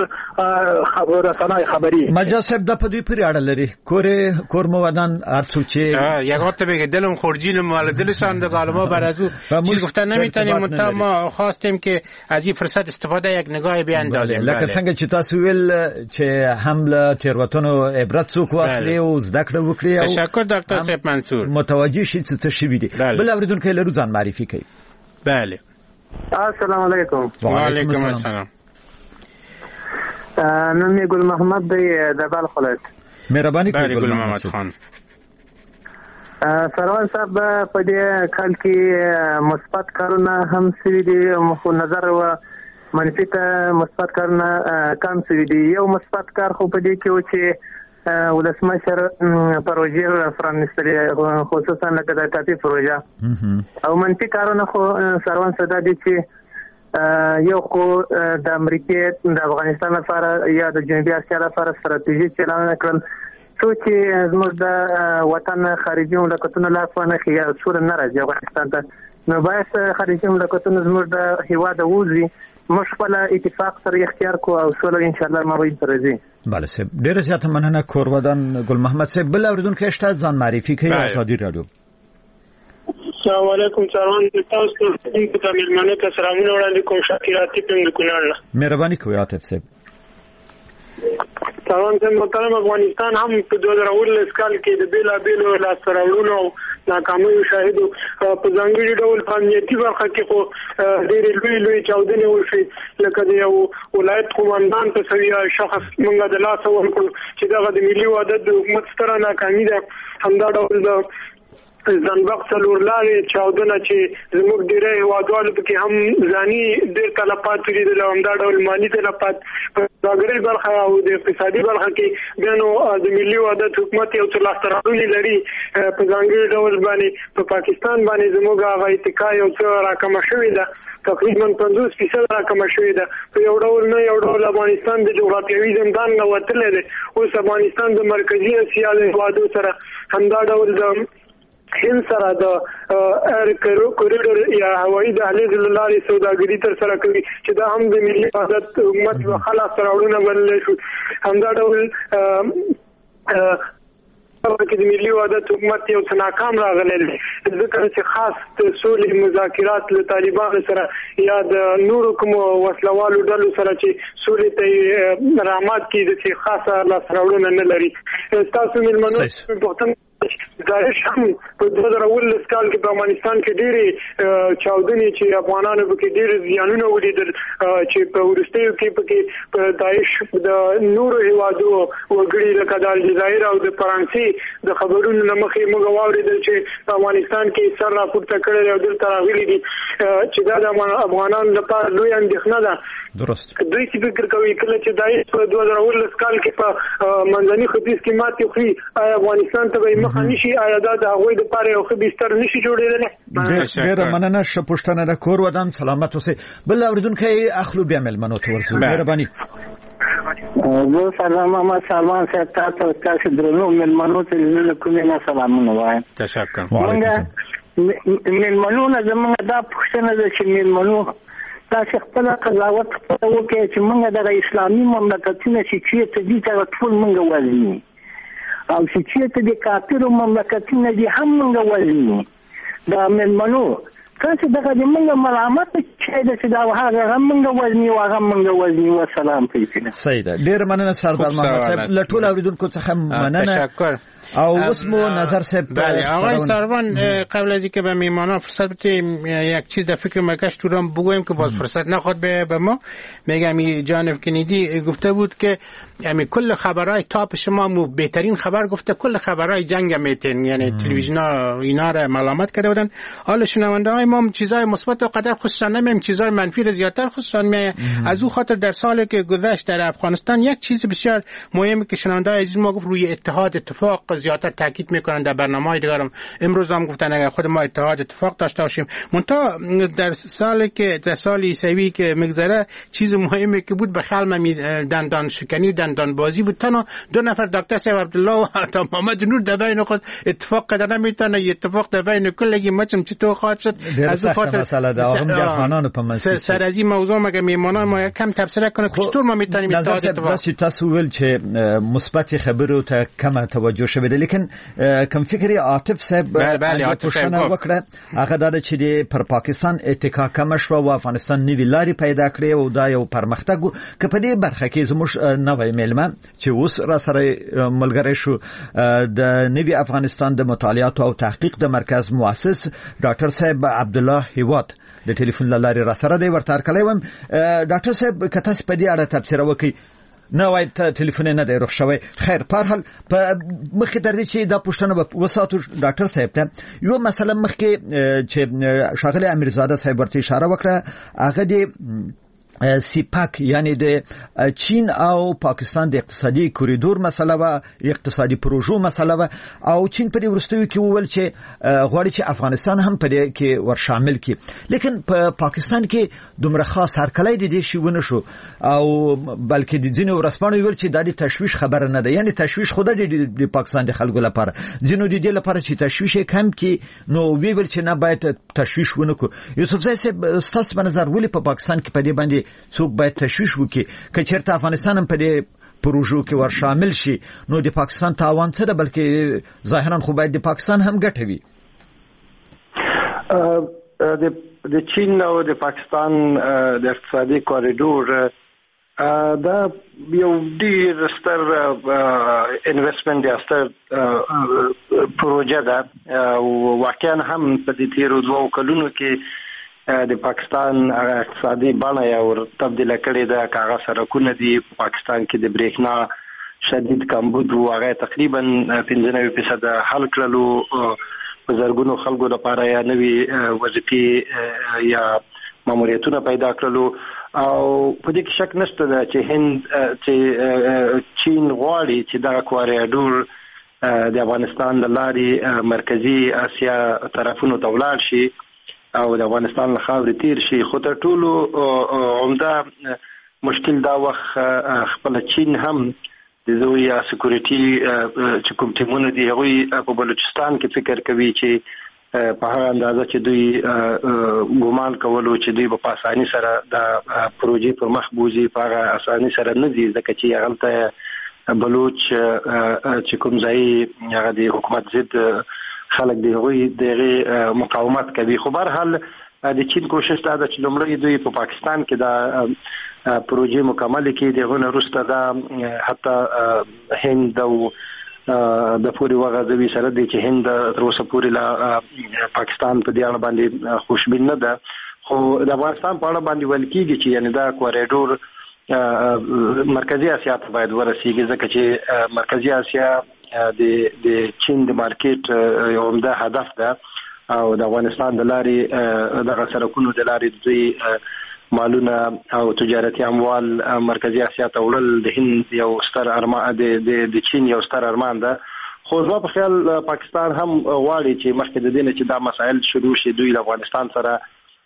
رسانه خبری مجاسب د په دوی پرې اړه لري کور کور مو ودان ارڅو چې یک وخت بگه دلم خورجین مال دلشان د غالما بر از او چیز گفتن نمیتونیم متا ما خواستیم که از این فرصت استفاده یک نگاه بیاندازیم. لکه څنګه چې تاسو ویل چې حمله تیروتنو عبرت څوک واخلي او زده کړه وکړي. تشکر ډاکټر صاحب منصور. متوجه شي څه شي وي دي. بل اوریدونکو لرو ځان معرفي کوي. بله. السلام علیکم. و علیکم السلام. نوم گل محمد دی د بلخ ولایت. مهرباني کوئ گل محمد خان. سروان صاحب په دې کال کې مثبت کارونه هم سوي دي مخ نظر و منفي ته مثبت کارونه کم سوي دي. یو مثبت کار خو په دې کې و چې ولسمشر پروژې پرانیستلې خصوصا لکه د ټاپي پروژه او منفي کارونه خو سروان صدا دي چې یو خو د امریکا د افغانستان لپاره یا د جنوبي اسیا لپاره ستراتیژي چلن کړل څو چې زموږ د وطن خارجي مملکتونو لپاره خیا سور نه راځي افغانستان ته نو باید خارجي مملکتونو زموږ د هیواد ووزي موږ خپل اتفاق سره اختیار کو او سوله ان شاء الله مابین ترځي. بله سه ډیره زیاته مننه کور ودان ګل محمد صاحب. بل اوریدونکو شته ځان معرفي کوي. آزادی رادیو. السلام علیکم سروان تاسو ته د ملمنو ته سلامونه وړاندې کوم شکر اتي په کونړ. مهرباني کوئ عاطف صاحب. ساروان صاحب محترم، افغانستان هم په دوه زره اوولس کال کې د بیلابیلو لاسته راوړنو او ناکامیو شاهد و. په ځانګړي ډول په امنیتي برخه کې خو ډېرې لوی لوی چاودنې وشوې، لکه د یو ولایت قومندان په سویه شخص موږ د لاسه ورکړو چې دغه د ملي وحدت د حکومت ستره ناکامي ده. همدا ډول د زنبق څلور لارې چاودنه چې زموږ ډېری هېوادوالو پکې هم ځاني ډېر تلفات ولیدل، همدا ډول مالي تلفات په ځانګړې برخه او د اقتصادي برخه کې بیا نو د ملي وحدت حکومت یو څه لاسته راوړنې لري. په ځانګړي ډول باندې په پاکستان باندې زموږ هغه اتکا یو څه راکمه شوې ده، تقریبا پنځوس فیصد راکمه شوې ده. په یو ډول نه یو ډول افغانستان د جغرافیوي زندان نه وتلی دی. اوس افغانستان د مرکزي اسیا د هېوادو سره همدا ډول د هند سره د ایر کوریډور یا هوایي دهلیز له لارې سوداګري تر سره کوي چې دا هم د ملي وحدت حکومت یوه ښه لاسته راوړنه بللی شو. همدا ډول کې د ملي وحدت حکومت یو څه ناکام راغلی دی، ځکه چې خاص د سولې مذاکرات له طالبانو سره یا د نورو کومو وسلوالو ډلو سره چې سولې ته رحمت کړي داسې خاصه لاسته راوړنه نه لري. ستاسو مېلمنو پوښتنه داعش هم په دوه زره اوولس کال کې په افغانستان کې ډېرې چاودنې چې افغانانو پکې ډېر زیانونه ولیدل، چې په وروستیو کې پکې په داعش د نورو هېوادو وګړي لکه د الجزایر او د فرانسې د خبرونو نه مخې موږ واورېدل چې په افغانستان کې سر راپورته کړی او دلته راغلي دي چې دا د افغانانو لپاره لوی اندېښنه ده. درست. دوی چې فکر کوي کله چې داعش په دوه زره اوولس کال کې په منځني ختیځ کې ماتې خوري، آیا افغانستان ته به یې مخه نشي؟ آیا دا د هغوی دپاره یو ښه بستر نشي جوړېدلی؟ ډېره مننه، ښه پوښتنه ده. کور ودان سلامت اوسئ. بل اورېدونکی اخلو بیا مېلمنو ته ورځو. مهرباني. زه سلام محمد سلمان صاحب تاسو تاسو درنو مېلمنو ته له کومې نه سلامونه وایم. تشکر. مېلمنو نه زموږ دا پوښتنه ده چې مېلمنو تاسو خپل قضاوت وکړئ چې موږ د اسلامي مملکتونو چې چیرته دي ته ټول موږ وزني او چې چیرته د کافرو مملکتونو دي هم موږ وزني. دا مېلمنو تاسو دغه د موږ ملامت چې د چې دا هغه هم موږ وزني او هغه موږ وزني. والسلام علیکم. صحیح ده. ډېر مننه سردار محمد صاحب، له ټولو اوریدونکو څخه مننه. تشکر. او اوس مو نظر صاحب. بله آقای سروان، قبل از اینکه به میهمانان فرصت بدیم یک چیز در فکر مرکز تو هم بگویم که باز فرصت نخواد به ما. میگم جان کندی گفته بود که یعنی کل خبرهای تاپ شما مو بهترین خبر گفته، کل خبرهای جنگ میتین، یعنی تلویزیون ها اینا را ملامت کرده بودن. حالا شنونده های ما چیزای مثبت و قدر خصوصا نمیم، چیزای منفی را زیادتر خصوصا می. از او خاطر در سالی که گذشت در افغانستان یک چیز بسیار مهمه که شنونده های عزیز ما گفت روی اتحاد اتفاق زیادتر تاکید میکنن. در برنامه‌های دیگرم امروز هم گفتن اگر خود ما اتحاد اتفاق داشته باشیم، منتها در سالی که در سال عیسوی که میگذره چیز مهمی که بود به خلم دندان شکنی و دندان بازی بود. تنها دو نفر دکتر صاحب عبدالله و تا محمد نور در بین خود اتفاق قدر نمیتونه، اتفاق در بین کلگی مچم چطور خواهد شد. از اون خاطر سر از این موضوع مگه میمانان ما کم تبصره کنه که چطور ما میتونیم اتحاد اتفاق. تاسو ول چې مثبت خبرو ته کم توجه شوه، لیکن کوم فکر عاطف صاحب پوښتنه وکړه هغه دا چې پر پاکستان اتکا کم شو او افغانستان نوی لارې پیدا کړې او دا یو پرمختګ که په دې برخه کې زموږ نوی میلمه چې اوس را سره ملګری شو د نوی افغانستان د مطالعات او تحقیق د مرکز مؤسس ډاکټر صاحب عبدالله هیواد د ټلیفون لارې را سره دی ورته کړی وم. ډاکټر صاحب که تاسو په دې اړه تبصره وکړئ. نه وای ته ټلیفون نه دی روښ شوی. خیر په هر حال په مخکې در دې چې دا پوښتنه به وساتو ډاکټر صاحب ته یو مسله مخکې چې ښاغلی امیرزاده صاحب ورته اشاره وکړه هغه دی سیپاک یعنی د چین او پاکستان د اقتصادي کوریدور مسله و اقتصادي پروژو مسله و او چین په دې ورستیو کې وویل چې غواړي چې افغانستان هم په دې کې ور شامل کړي، لیکن په پاکستان کې دومره خاص هرکلی د دې شی ونه شو او بلکې د ځینو ورسپانو ویل چې دا د تشویش خبره نه ده، یعنی تشویش خود د پاکستان د خلکو لپاره ځینو د دې لپاره چې تشویش کم کړي نو ویل چې نه باید تشویش ونه کو. یوسف زای صاحب ستاسو په نظر ولې په پاکستان کې په دې باندې څوک باید تشویش وکړي که چېرته افغانستان هم په دې پروژو کې ور شامل شي نو د پاکستان تاوان څه ده، بلکې ظاهرا خو باید د پاکستان هم ګټه وي. د چین او د پاکستان د اقتصادي کوریډور دا یو ډیر ستر انویسټمنټ یا ستر پروژه ده او واقعا هم په دې تیرو دوه کلونو کې د پاکستان اقتصادي بڼه یا ور تبدیل کړې ده. کاغه سرکونه دي پاکستان کې د بریښنا شدید کمبود او هغه تقریبا پنځه نوي فیصد حل کړلو. په زرګونو خلکو لپاره یا نوي وظیفې یا ماموریتونه پیدا کړلو او په دې کې شک نشته ده چې هند چې چین غواړي چې دا کوریډور د افغانستان د لارې مرکزی اسیا طرفونو ته ولاړ شي او د افغانستان له خاورې تیر شي. خو تر ټولو عمده مشکل دا وخت خپل چین هم د زویا سکیورټي چې کوم ټیمونه دي هغه په بلوچستان کې فکر کوي چې په هغه اندازه چې دوی ګومان کولو چې دوی په اساني سره د پروژې پر مخ بوزي په هغه اساني سره نه دي ځکه چې هغه ته بلوچ چې کوم ځای هغه د حکومت ضد خلک دی هغوی دغه مقاومت کوي. خو بهر حال د چین کوشش دا ده چې لومړی دوی په پاکستان کې دا پروژې مکمل کړي. دغه نه وروسته دا حتی هند او د پوری وغځوي سره د چې هند تر اوسه پورې لا پاکستان په دې اړه باندې خوشبین نه ده. خو د افغانستان په اړه باندې ویل کېږي چې یعنی دا کوریډور مرکزی اسیا ته باید ورسیږي ځکه چې مرکزی اسیا د د چین د مارکیټ یو عمده هدف ده او د افغانستان د لارې دغه سرکونو د لارې د مالونه او تجارتي اموال مرکزی اسیا ته وړل د هند یو ستر ارمان د د چین یو ستر ارمان ده. خو زما په خیال پاکستان هم غواړي چې مخکې د دې نه چې دا مسایل شروع شي دوی د افغانستان سره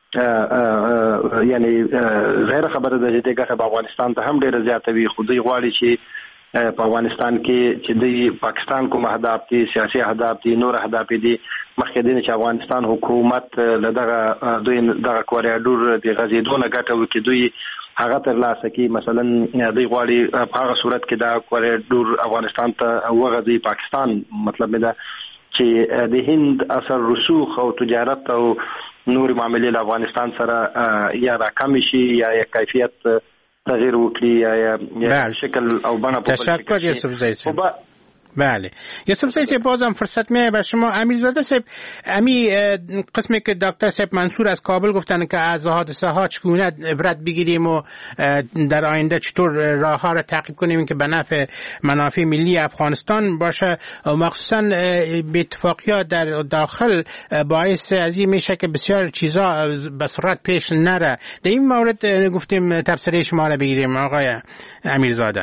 یعنی غیر خبره ده چې دغه په افغانستان ته هم ډیر زیات وي. خو دوی غواړي چې په افغانستان کې چې د پاکستان کوم اهداف دي سیاسي اهداف دي نور اهداف دي مخکې د چې افغانستان حکومت له دغه دوی دغه کوریډور د غزیدونه ګټه وکړي دوی هغه تر لاسه کې مثلا دوی غواړي په هغه صورت کې دا کوریډور افغانستان ته وغځي. پاکستان مطلب دا چې د هند اثر رسوخ او تجارت او نور معاملې له افغانستان سره یا راکم شي یا کیفیت تغییر وکړي یا شکل او بنا په تشکر یوسف زایی. بله یوسف زایی بازم فرصت میه بر شما. امیرزاده صاحب امی قسمی که دکتر صاحب منصور از کابل گفتن که از حادثه ها چگونه عبرت بگیریم و در آینده چطور راه ها را تعقیب کنیم که به نفع منافع ملی افغانستان باشه و مخصوصا به اتفاقیات در داخل باعث از این میشه که بسیار چیزا به سرعت پیش نره. در این مورد گفتیم تبصره شما را بگیریم آقای امیرزاده.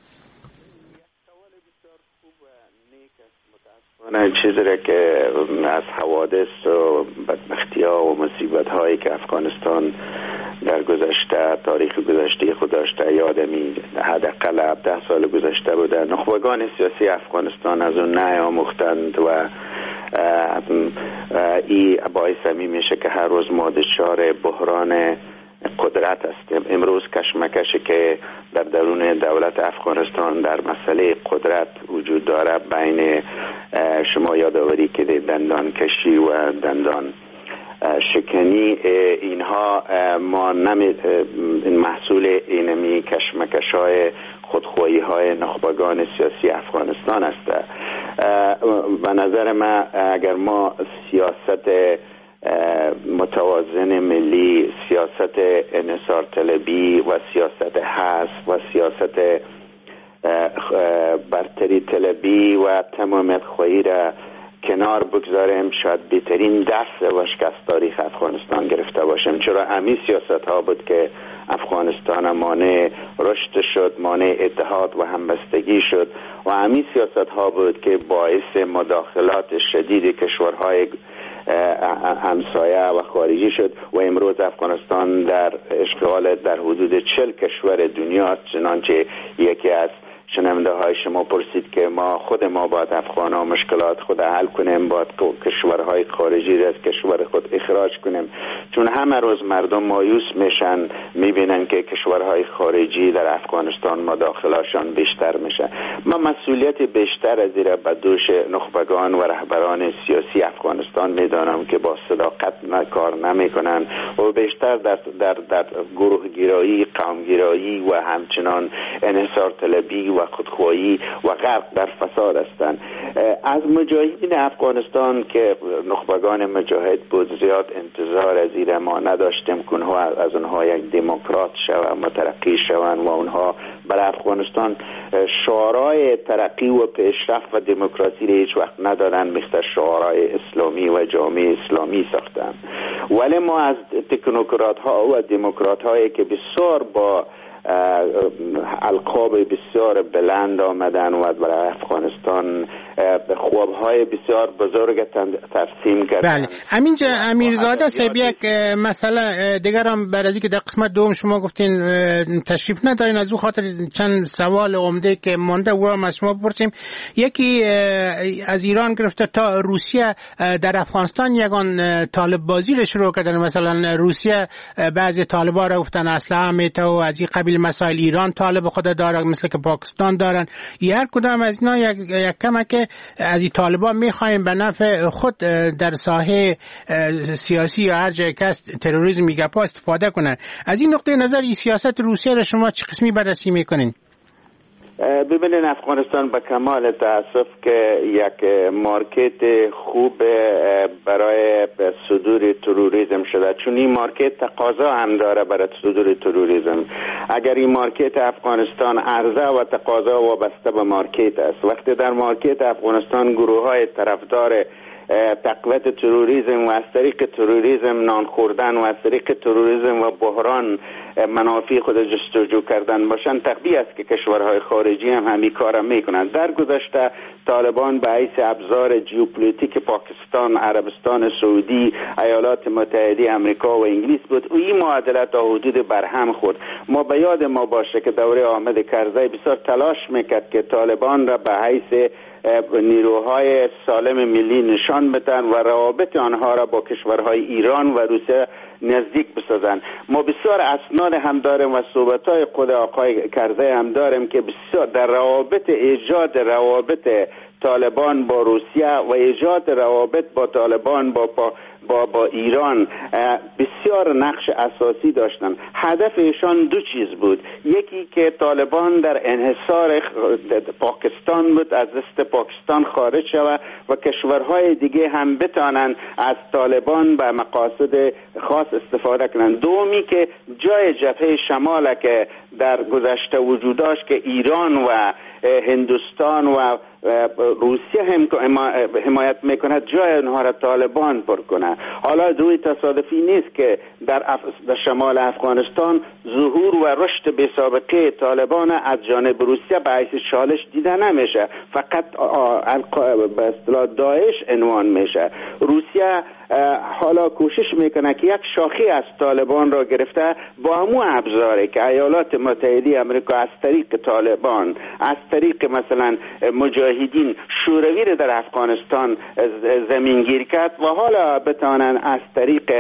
نه چیزی را که از حوادث و بدبختی ها و مصیبت هایی که افغانستان در گذشته تاریخ گذشته خود داشته یادمی حداقل هفده سال گذشته بوده. نخبگان سیاسی افغانستان از اون نیاموختند و این باعث می میشه که هر روز ما دچار بحران قدرت هستیم. امروز کشمکشی که در درون دولت افغانستان در مسئله قدرت وجود داره بین شما یادآوری که دندان کشی و دندان شکنی اینها ما نمی محصول اینمی کشمکش های خودخواهی های نخبگان سیاسی افغانستان است. به نظر من اگر ما سیاست متوازن ملی، سیاست انحصار طلبی و سیاست حذف و سیاست برتری طلبی و تمامیت خواهی را کنار بگذاریم شاید بهترین درس و شکست تاریخ افغانستان گرفته باشیم. چرا امی سیاست ها بود که افغانستان مانع رشد شد، مانع اتحاد و همبستگی شد و امی سیاست ها بود که باعث مداخلات شدید کشورهای همسایه و خارجی شد و امروز افغانستان در اشغال در حدود چهل کشور دنیا، چنانچه یکی از شنونده های شما پرسید که ما خود ما باید افغان ها مشکلات خود حل کنیم، باید کشورهای خارجی را از کشور خود اخراج کنیم، چون همه روز مردم مایوس میشن، میبینن که کشورهای خارجی در افغانستان مداخلهشان بیشتر میشه. ما مسئولیت بیشتر از این به دوش نخبگان و رهبران سیاسی افغانستان میدانم که با صداقت کار نمیکنن و بیشتر در در در گروهگرایی، قومگرایی و همچنان انحصار طلبی و خودخواهی و غرق در فساد هستند. از مجاهدین افغانستان که نخبگان مجاهد بود زیاد انتظار از این ما نداشتیم که اونها از اونها یک دموکرات شوند، مترقی شوند و اونها برای افغانستان شعارهای ترقی و پیشرفت و دموکراسی را هیچ وقت ندارن، مثل شعارهای اسلامی و جامعه اسلامی ساختن. ولی ما از تکنوکرات ها و دموکرات هایی که بسیار با القاب بسیار بلند آمدن و برای افغانستان خوابهای بسیار بزرگ ترسیم کردن. بله. امینجا امیرزاده صاحب یک مسئله دیگر هم بر از که در قسمت دوم شما گفتین تشریف ندارین، از او خاطر چند سوال عمده که مانده و هم از شما بپرسیم. یکی از ایران گرفته تا روسیه در افغانستان یگان طالب بازی رو شروع کردن. مثلا روسیه بعضی طالبا را گفتن اصلا میته و از این قبیل مسائل ایران طالب خود داره مثل که پاکستان دارن. هر کدام از اینا یک, یک کمه که از این طالبان میخواین به نفع خود در ساحه سیاسی یا هر جای که تروریسم میگه پا استفاده کنن. از این نقطه نظر این سیاست روسیه را شما چه قسمی بررسی میکنین؟ ببینید افغانستان به کمال تاسف که یک مارکت خوب برای صدور تروریسم شده، چون این مارکت تقاضا هم داره برای صدور تروریسم. اگر این مارکت افغانستان عرضه و تقاضا وابسته به مارکت است، وقتی در مارکت افغانستان گروه های طرفدار تقویت تروریسم و از طریق تروریسم نان خوردن و از طریق تروریسم و بحران منافع خود جستجو کردن باشن، طبیعی است که کشورهای خارجی هم همین کار میکنن. در گذشته طالبان به حیث ابزار ژئوپلیتیک پاکستان، عربستان سعودی، ایالات متحده آمریکا و انگلیس بود و این معادله تا حدود برهم خورد. ما به یاد ما باشه که دوره حامد کرزی بسیار تلاش میکرد که طالبان را به حیث نیروهای سالم ملی نشان بدن و روابط آنها را با کشورهای ایران و روسیه نزدیک بسازن. ما بسیار اسناد هم داریم و صحبت‌های خود آقای کرزی هم داریم که بسیار در روابط ایجاد روابط طالبان با روسیه و ایجاد روابط با طالبان با با با, با ایران بسیار نقش اساسی داشتن. هدف ایشان دو چیز بود، یکی که طالبان در انحصار پاکستان بود، از دست پاکستان خارج شود و کشورهای دیگه هم بتانند از طالبان به مقاصد خاص استفاده کنند. دومی که جای جبهه شمال که در گذشته وجود داشت که ایران و هندوستان و روسیه هم حمایت میکنه، جای اونها را طالبان پر کنه. حالا دوی تصادفی نیست که در, اف... در شمال افغانستان ظهور و رشد بی سابقه طالبان از جانب روسیه به حیث چالش دیده نمیشه، فقط به اصطلاح داعش عنوان میشه. روسیه حالا کوشش میکنه که یک شاخه از طالبان را گرفته با همون ابزاری که ایالات متحده آمریکا از طریق طالبان، از طریق مثلا مجاهدین شوروی را در افغانستان زمینگیر کرد و حالا بتانن از طریق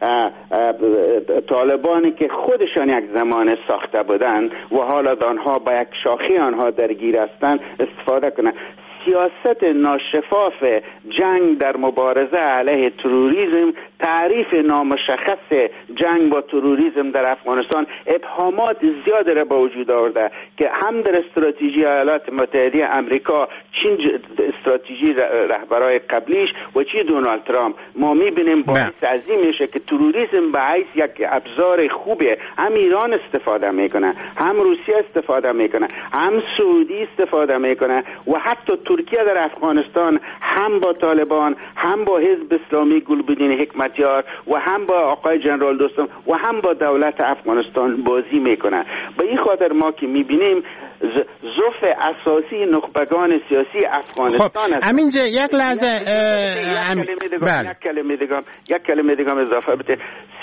طالبانی که خودشان یک زمان ساخته بودن و حالا آنها با یک شاخه آنها درگیر هستند استفاده کنند. سیاست ناشفاف جنگ در مبارزه علیه تروریسم، تعریف نامشخص جنگ با تروریسم در افغانستان ابهامات زیاد را به وجود آورده که هم در استراتژی ایالات متحده آمریکا، چین استراتژی رهبرای قبلیش و چی دونالد ترامپ، ما میبینیم باعث عظیم میشه که تروریسم به حیث یک ابزار خوبه هم ایران استفاده میکنه، هم روسیه استفاده میکنه، هم سعودی استفاده میکنه و حتی ترکیه در افغانستان هم با طالبان، هم با حزب اسلامی گلبدین حکمتیار و هم با آقای جنرال دوستم و هم با دولت افغانستان بازی میکنه. به این خاطر ما که میبینیم ضعف اساسی نخبگان سیاسی افغانستان است. همینجا یک لحظه یک کلمه دیگم یک کلمه دیگم اضافه بده.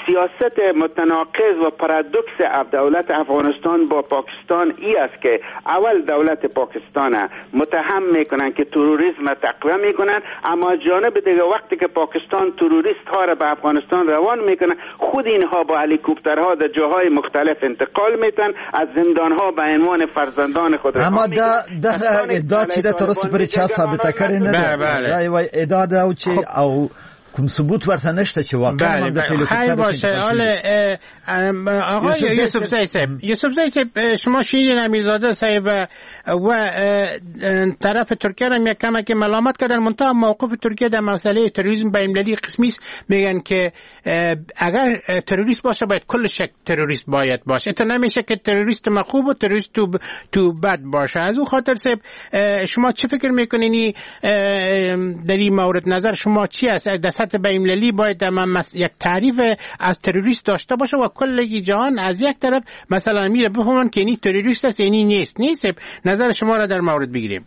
سیاست متناقض و پارادوکس دولت افغانستان با پاکستان ای است که اول دولت پاکستان متهم میکنن که تروریسم تقویه میکنن، اما جانب دیگه وقتی که پاکستان تروریست ها را به افغانستان روان میکنه، خود اینها با هلیکوپترها در جاهای مختلف انتقال میتن، از زندان ها به عنوان فرزندان خود اما دا دا ادعا چې د ترسه پر چا ثابته کړي نه ده، دا وای ادعا ده چې او کوم ثبوت ورته نشته چې واقعا د خیر باشه. حالا آقای یوسف زی صاحب، یوسف زی صاحب شما شیرین امیرزاده صاحب و طرف ترکیه را یک کمک ملامت کردن، منتها موقف ترکیه در مسئله تروریسم بین‌المللی قسمی است، میگن که اگر تروریست باشه باید کلش تروریست باید باشه، تا نمیشه که تروریست خوب و تروریست تو تو بد باشه. از اون خاطر صاحب شما چه فکر میکنین در این مورد؟ نظر شما چی است؟ در سطح بین‌المللی باید یک تعریف از تروریست داشته باشه و کل جهان از یک طرف مثلا میره بفهمن که اینی تروریست است اینی نیست. نیست نظر شما را در مورد بگیریم.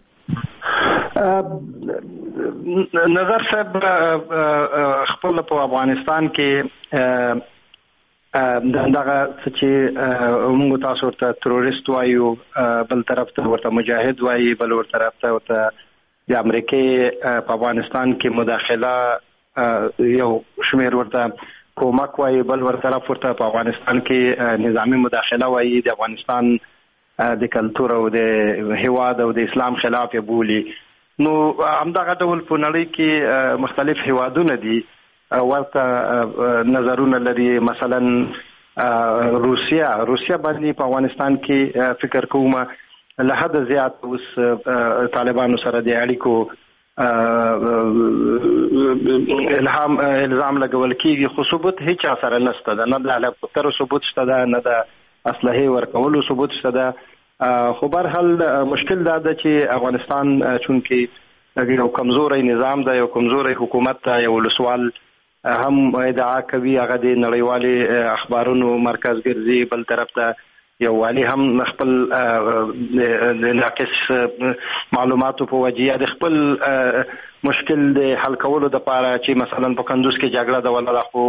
نظر صاحب خپل په افغانستان کې دغه چې موږ تاسو ته تروریست وایو، بل طرف ته ورته مجاهد وایي، بل ور طرف ته ورته د امریکای په افغانستان کې مداخله یو شمیر ورته کومک وایي، بل ور طرف ورته په افغانستان کې نظامی مداخله وایي، د افغانستان د کلتور او د هیواد او د اسلام خلاف بولی. نو همدغه ډول په نړۍ کې مختلف هیوادونه دي ورته نظرونه لري. مثلا روسیا روسیا باندې په افغانستان کې فکر کوم له حد زیات اوس طالبانو سره د اړیکو الهام الزام لګول کیږي، خو ثبوت هیڅ سره نشته ده، نه د هلیکوپټر ثبوت شته ده، نه د اسلحه ورکولو ثبوت شته ده. خو بهر حال مشکل دا ده چې افغانستان چونکی یو کمزوري نظام ده، یو کمزوري حکومت ده، یو ولسوال هم ادعا کوي هغه د نړیوالي اخبارونو مرکز ګرځي، بل طرف ته یو والی هم خپل ناقص معلوماتو په وجه د خپل مشکل د حل کولو د لپاره چې مثلا په کندوز کې جګړه ده ولا خو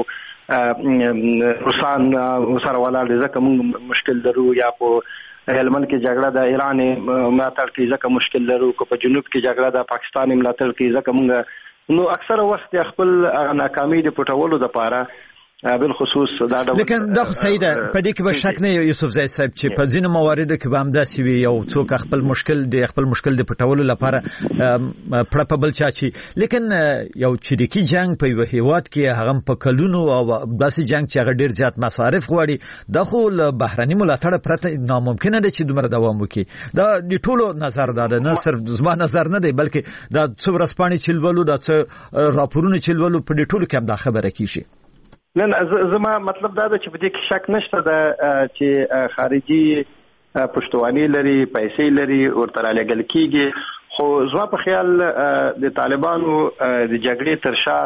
روسان سره ولا ځکه موږ مشکل درو، یا په هلمند کې جګړه ده ایران ملاتړ کوي ځکه مشکل لرو، کو په جنوب کې جګړه ده پاکستان ملاتړ کوي ځکه موږ نو اکثر وخت خپل ناکامي د پټولو د لپاره بالخصوص دا ډول. لیکن دا خو صحیح ده، په دې کې به شک نه یوسف زی صاحب چې په ځینو مواردو کې به همداسې وي، یو څوک خپل مشکل د خپل مشکل د پټولو لپاره پړه په بل چا چی. لیکن یو چریکي جنگ په یو هیواد کې هغه په کلونو او داسې جنگ چې هغه ډیر زیات مصارف غواړي، دا خو له بهرني ملاتړ پرته ناممکنه ده چې دومره دوام وکړي. دا د ټولو نظر ده، نه صرف زما نظر نه دی، بلکې دا څو ورځپاڼې چلولو، دا څو راپورونه چلولو، په دې ټولو کې هم دا خبره کیږي. نه نه زما مطلب دا ده چې په دې کې شک نشته ده چې خارجي پښتواني لري، پیسې لري، ورته رالیږل کیږي. خو زما په خیال د طالبانو د جګړې تر شا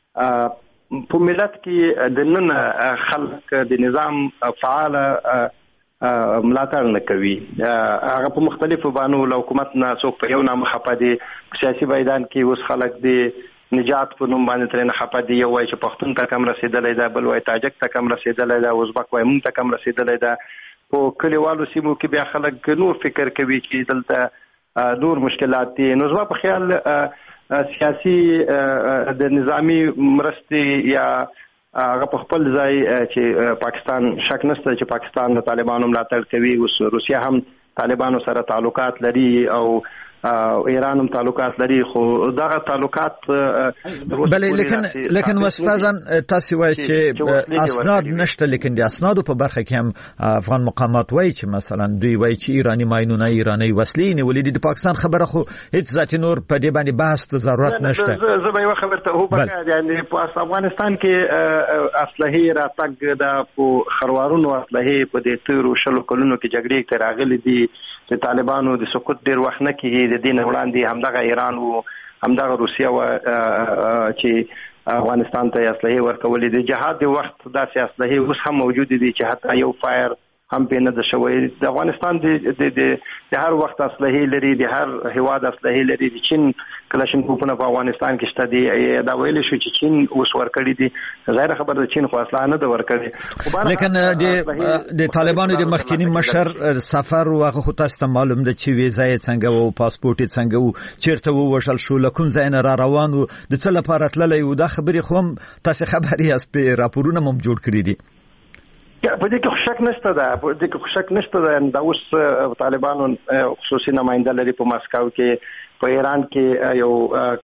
په ملت کې د نن خلک د نظام فعال ملاتړ نه کوي. هغه په مختلفو بانو له حکومت نه څوک په یو نامه خپه دي، سیاسي میدان کې اوس خلک دي نجات په نوم باندې ترنه خپه دي، یو وایي چې پښتون ته کم رسیدلې ده، بل وایي تاجک ته کم رسیدلې ده، ازبک وایي مونږ ته کم رسیدلې ده. په کلیوالو سیمو کې بیا خلک نور فکر کوي چې دلته نور مشکلات دي. نو زما په خیال سیاسي د نظامی مرستې یا هغه په خپل ځای چې پاکستان شک نشته چې پاکستان د طالبانو ملاتړ کوي، اوس روسیا هم طالبانو سره تعلقات لري او ایران هم تعلقات لري، خو دغه تعلقات بلې لیکن لیکن وسفازن تاسو وایي چې اسناد نشته، لیکن د اسنادو په برخه کې هم افغان مقامات وایي چې مثلا دوی وایي چې ایرانی ماینونه ایرانی وسلې نیولې د پاکستان خبره، خو هیڅ ذاتي نور په دې باندې بحث ته ضرورت نشته. زه به یو خبر ته هو پکې یعنی په افغانستان کې اسلحه راتګ د په خروارونو اسلحه په دې تیرو شلو کلونو کې جګړې ته راغلي دي، د طالبانو د سقوط ډیر وخت نه کېږي، د دین وړاندې همدغه ایران او همدغه روسیا و چې افغانستان ته اسلحه ورکولې دي. جهاد د وخت داسې اسلحه اوس هم موجود دي چې حتی یو فایر هم په نه د شوی د افغانستان د د هر وخت اصلي لري د هر هواد اصلي لري د چین کلاشین کوپونه په افغانستان کې شته دي دا ویل شو چې چین اوس ورکړي دي غیر خبر د چین خو اصلا نه د ورکړي لیکن د د طالبانو د مخکینی مشر سفر واغه خو تاسو معلوم ده چې ویزا یې څنګه وو پاسپورت یې څنګه وو چیرته وو وشل شو لکه ځای نه را روانو د څه لپاره تللی و دا خبرې خو تاسو خبري اس په راپورونه مم جوړ کړی دي په دې کې شک نشته ده په دې کې شک نشته ده دا اوس طالبانو خصوصي نماینده لري په ماسکو کې په ایران کې یو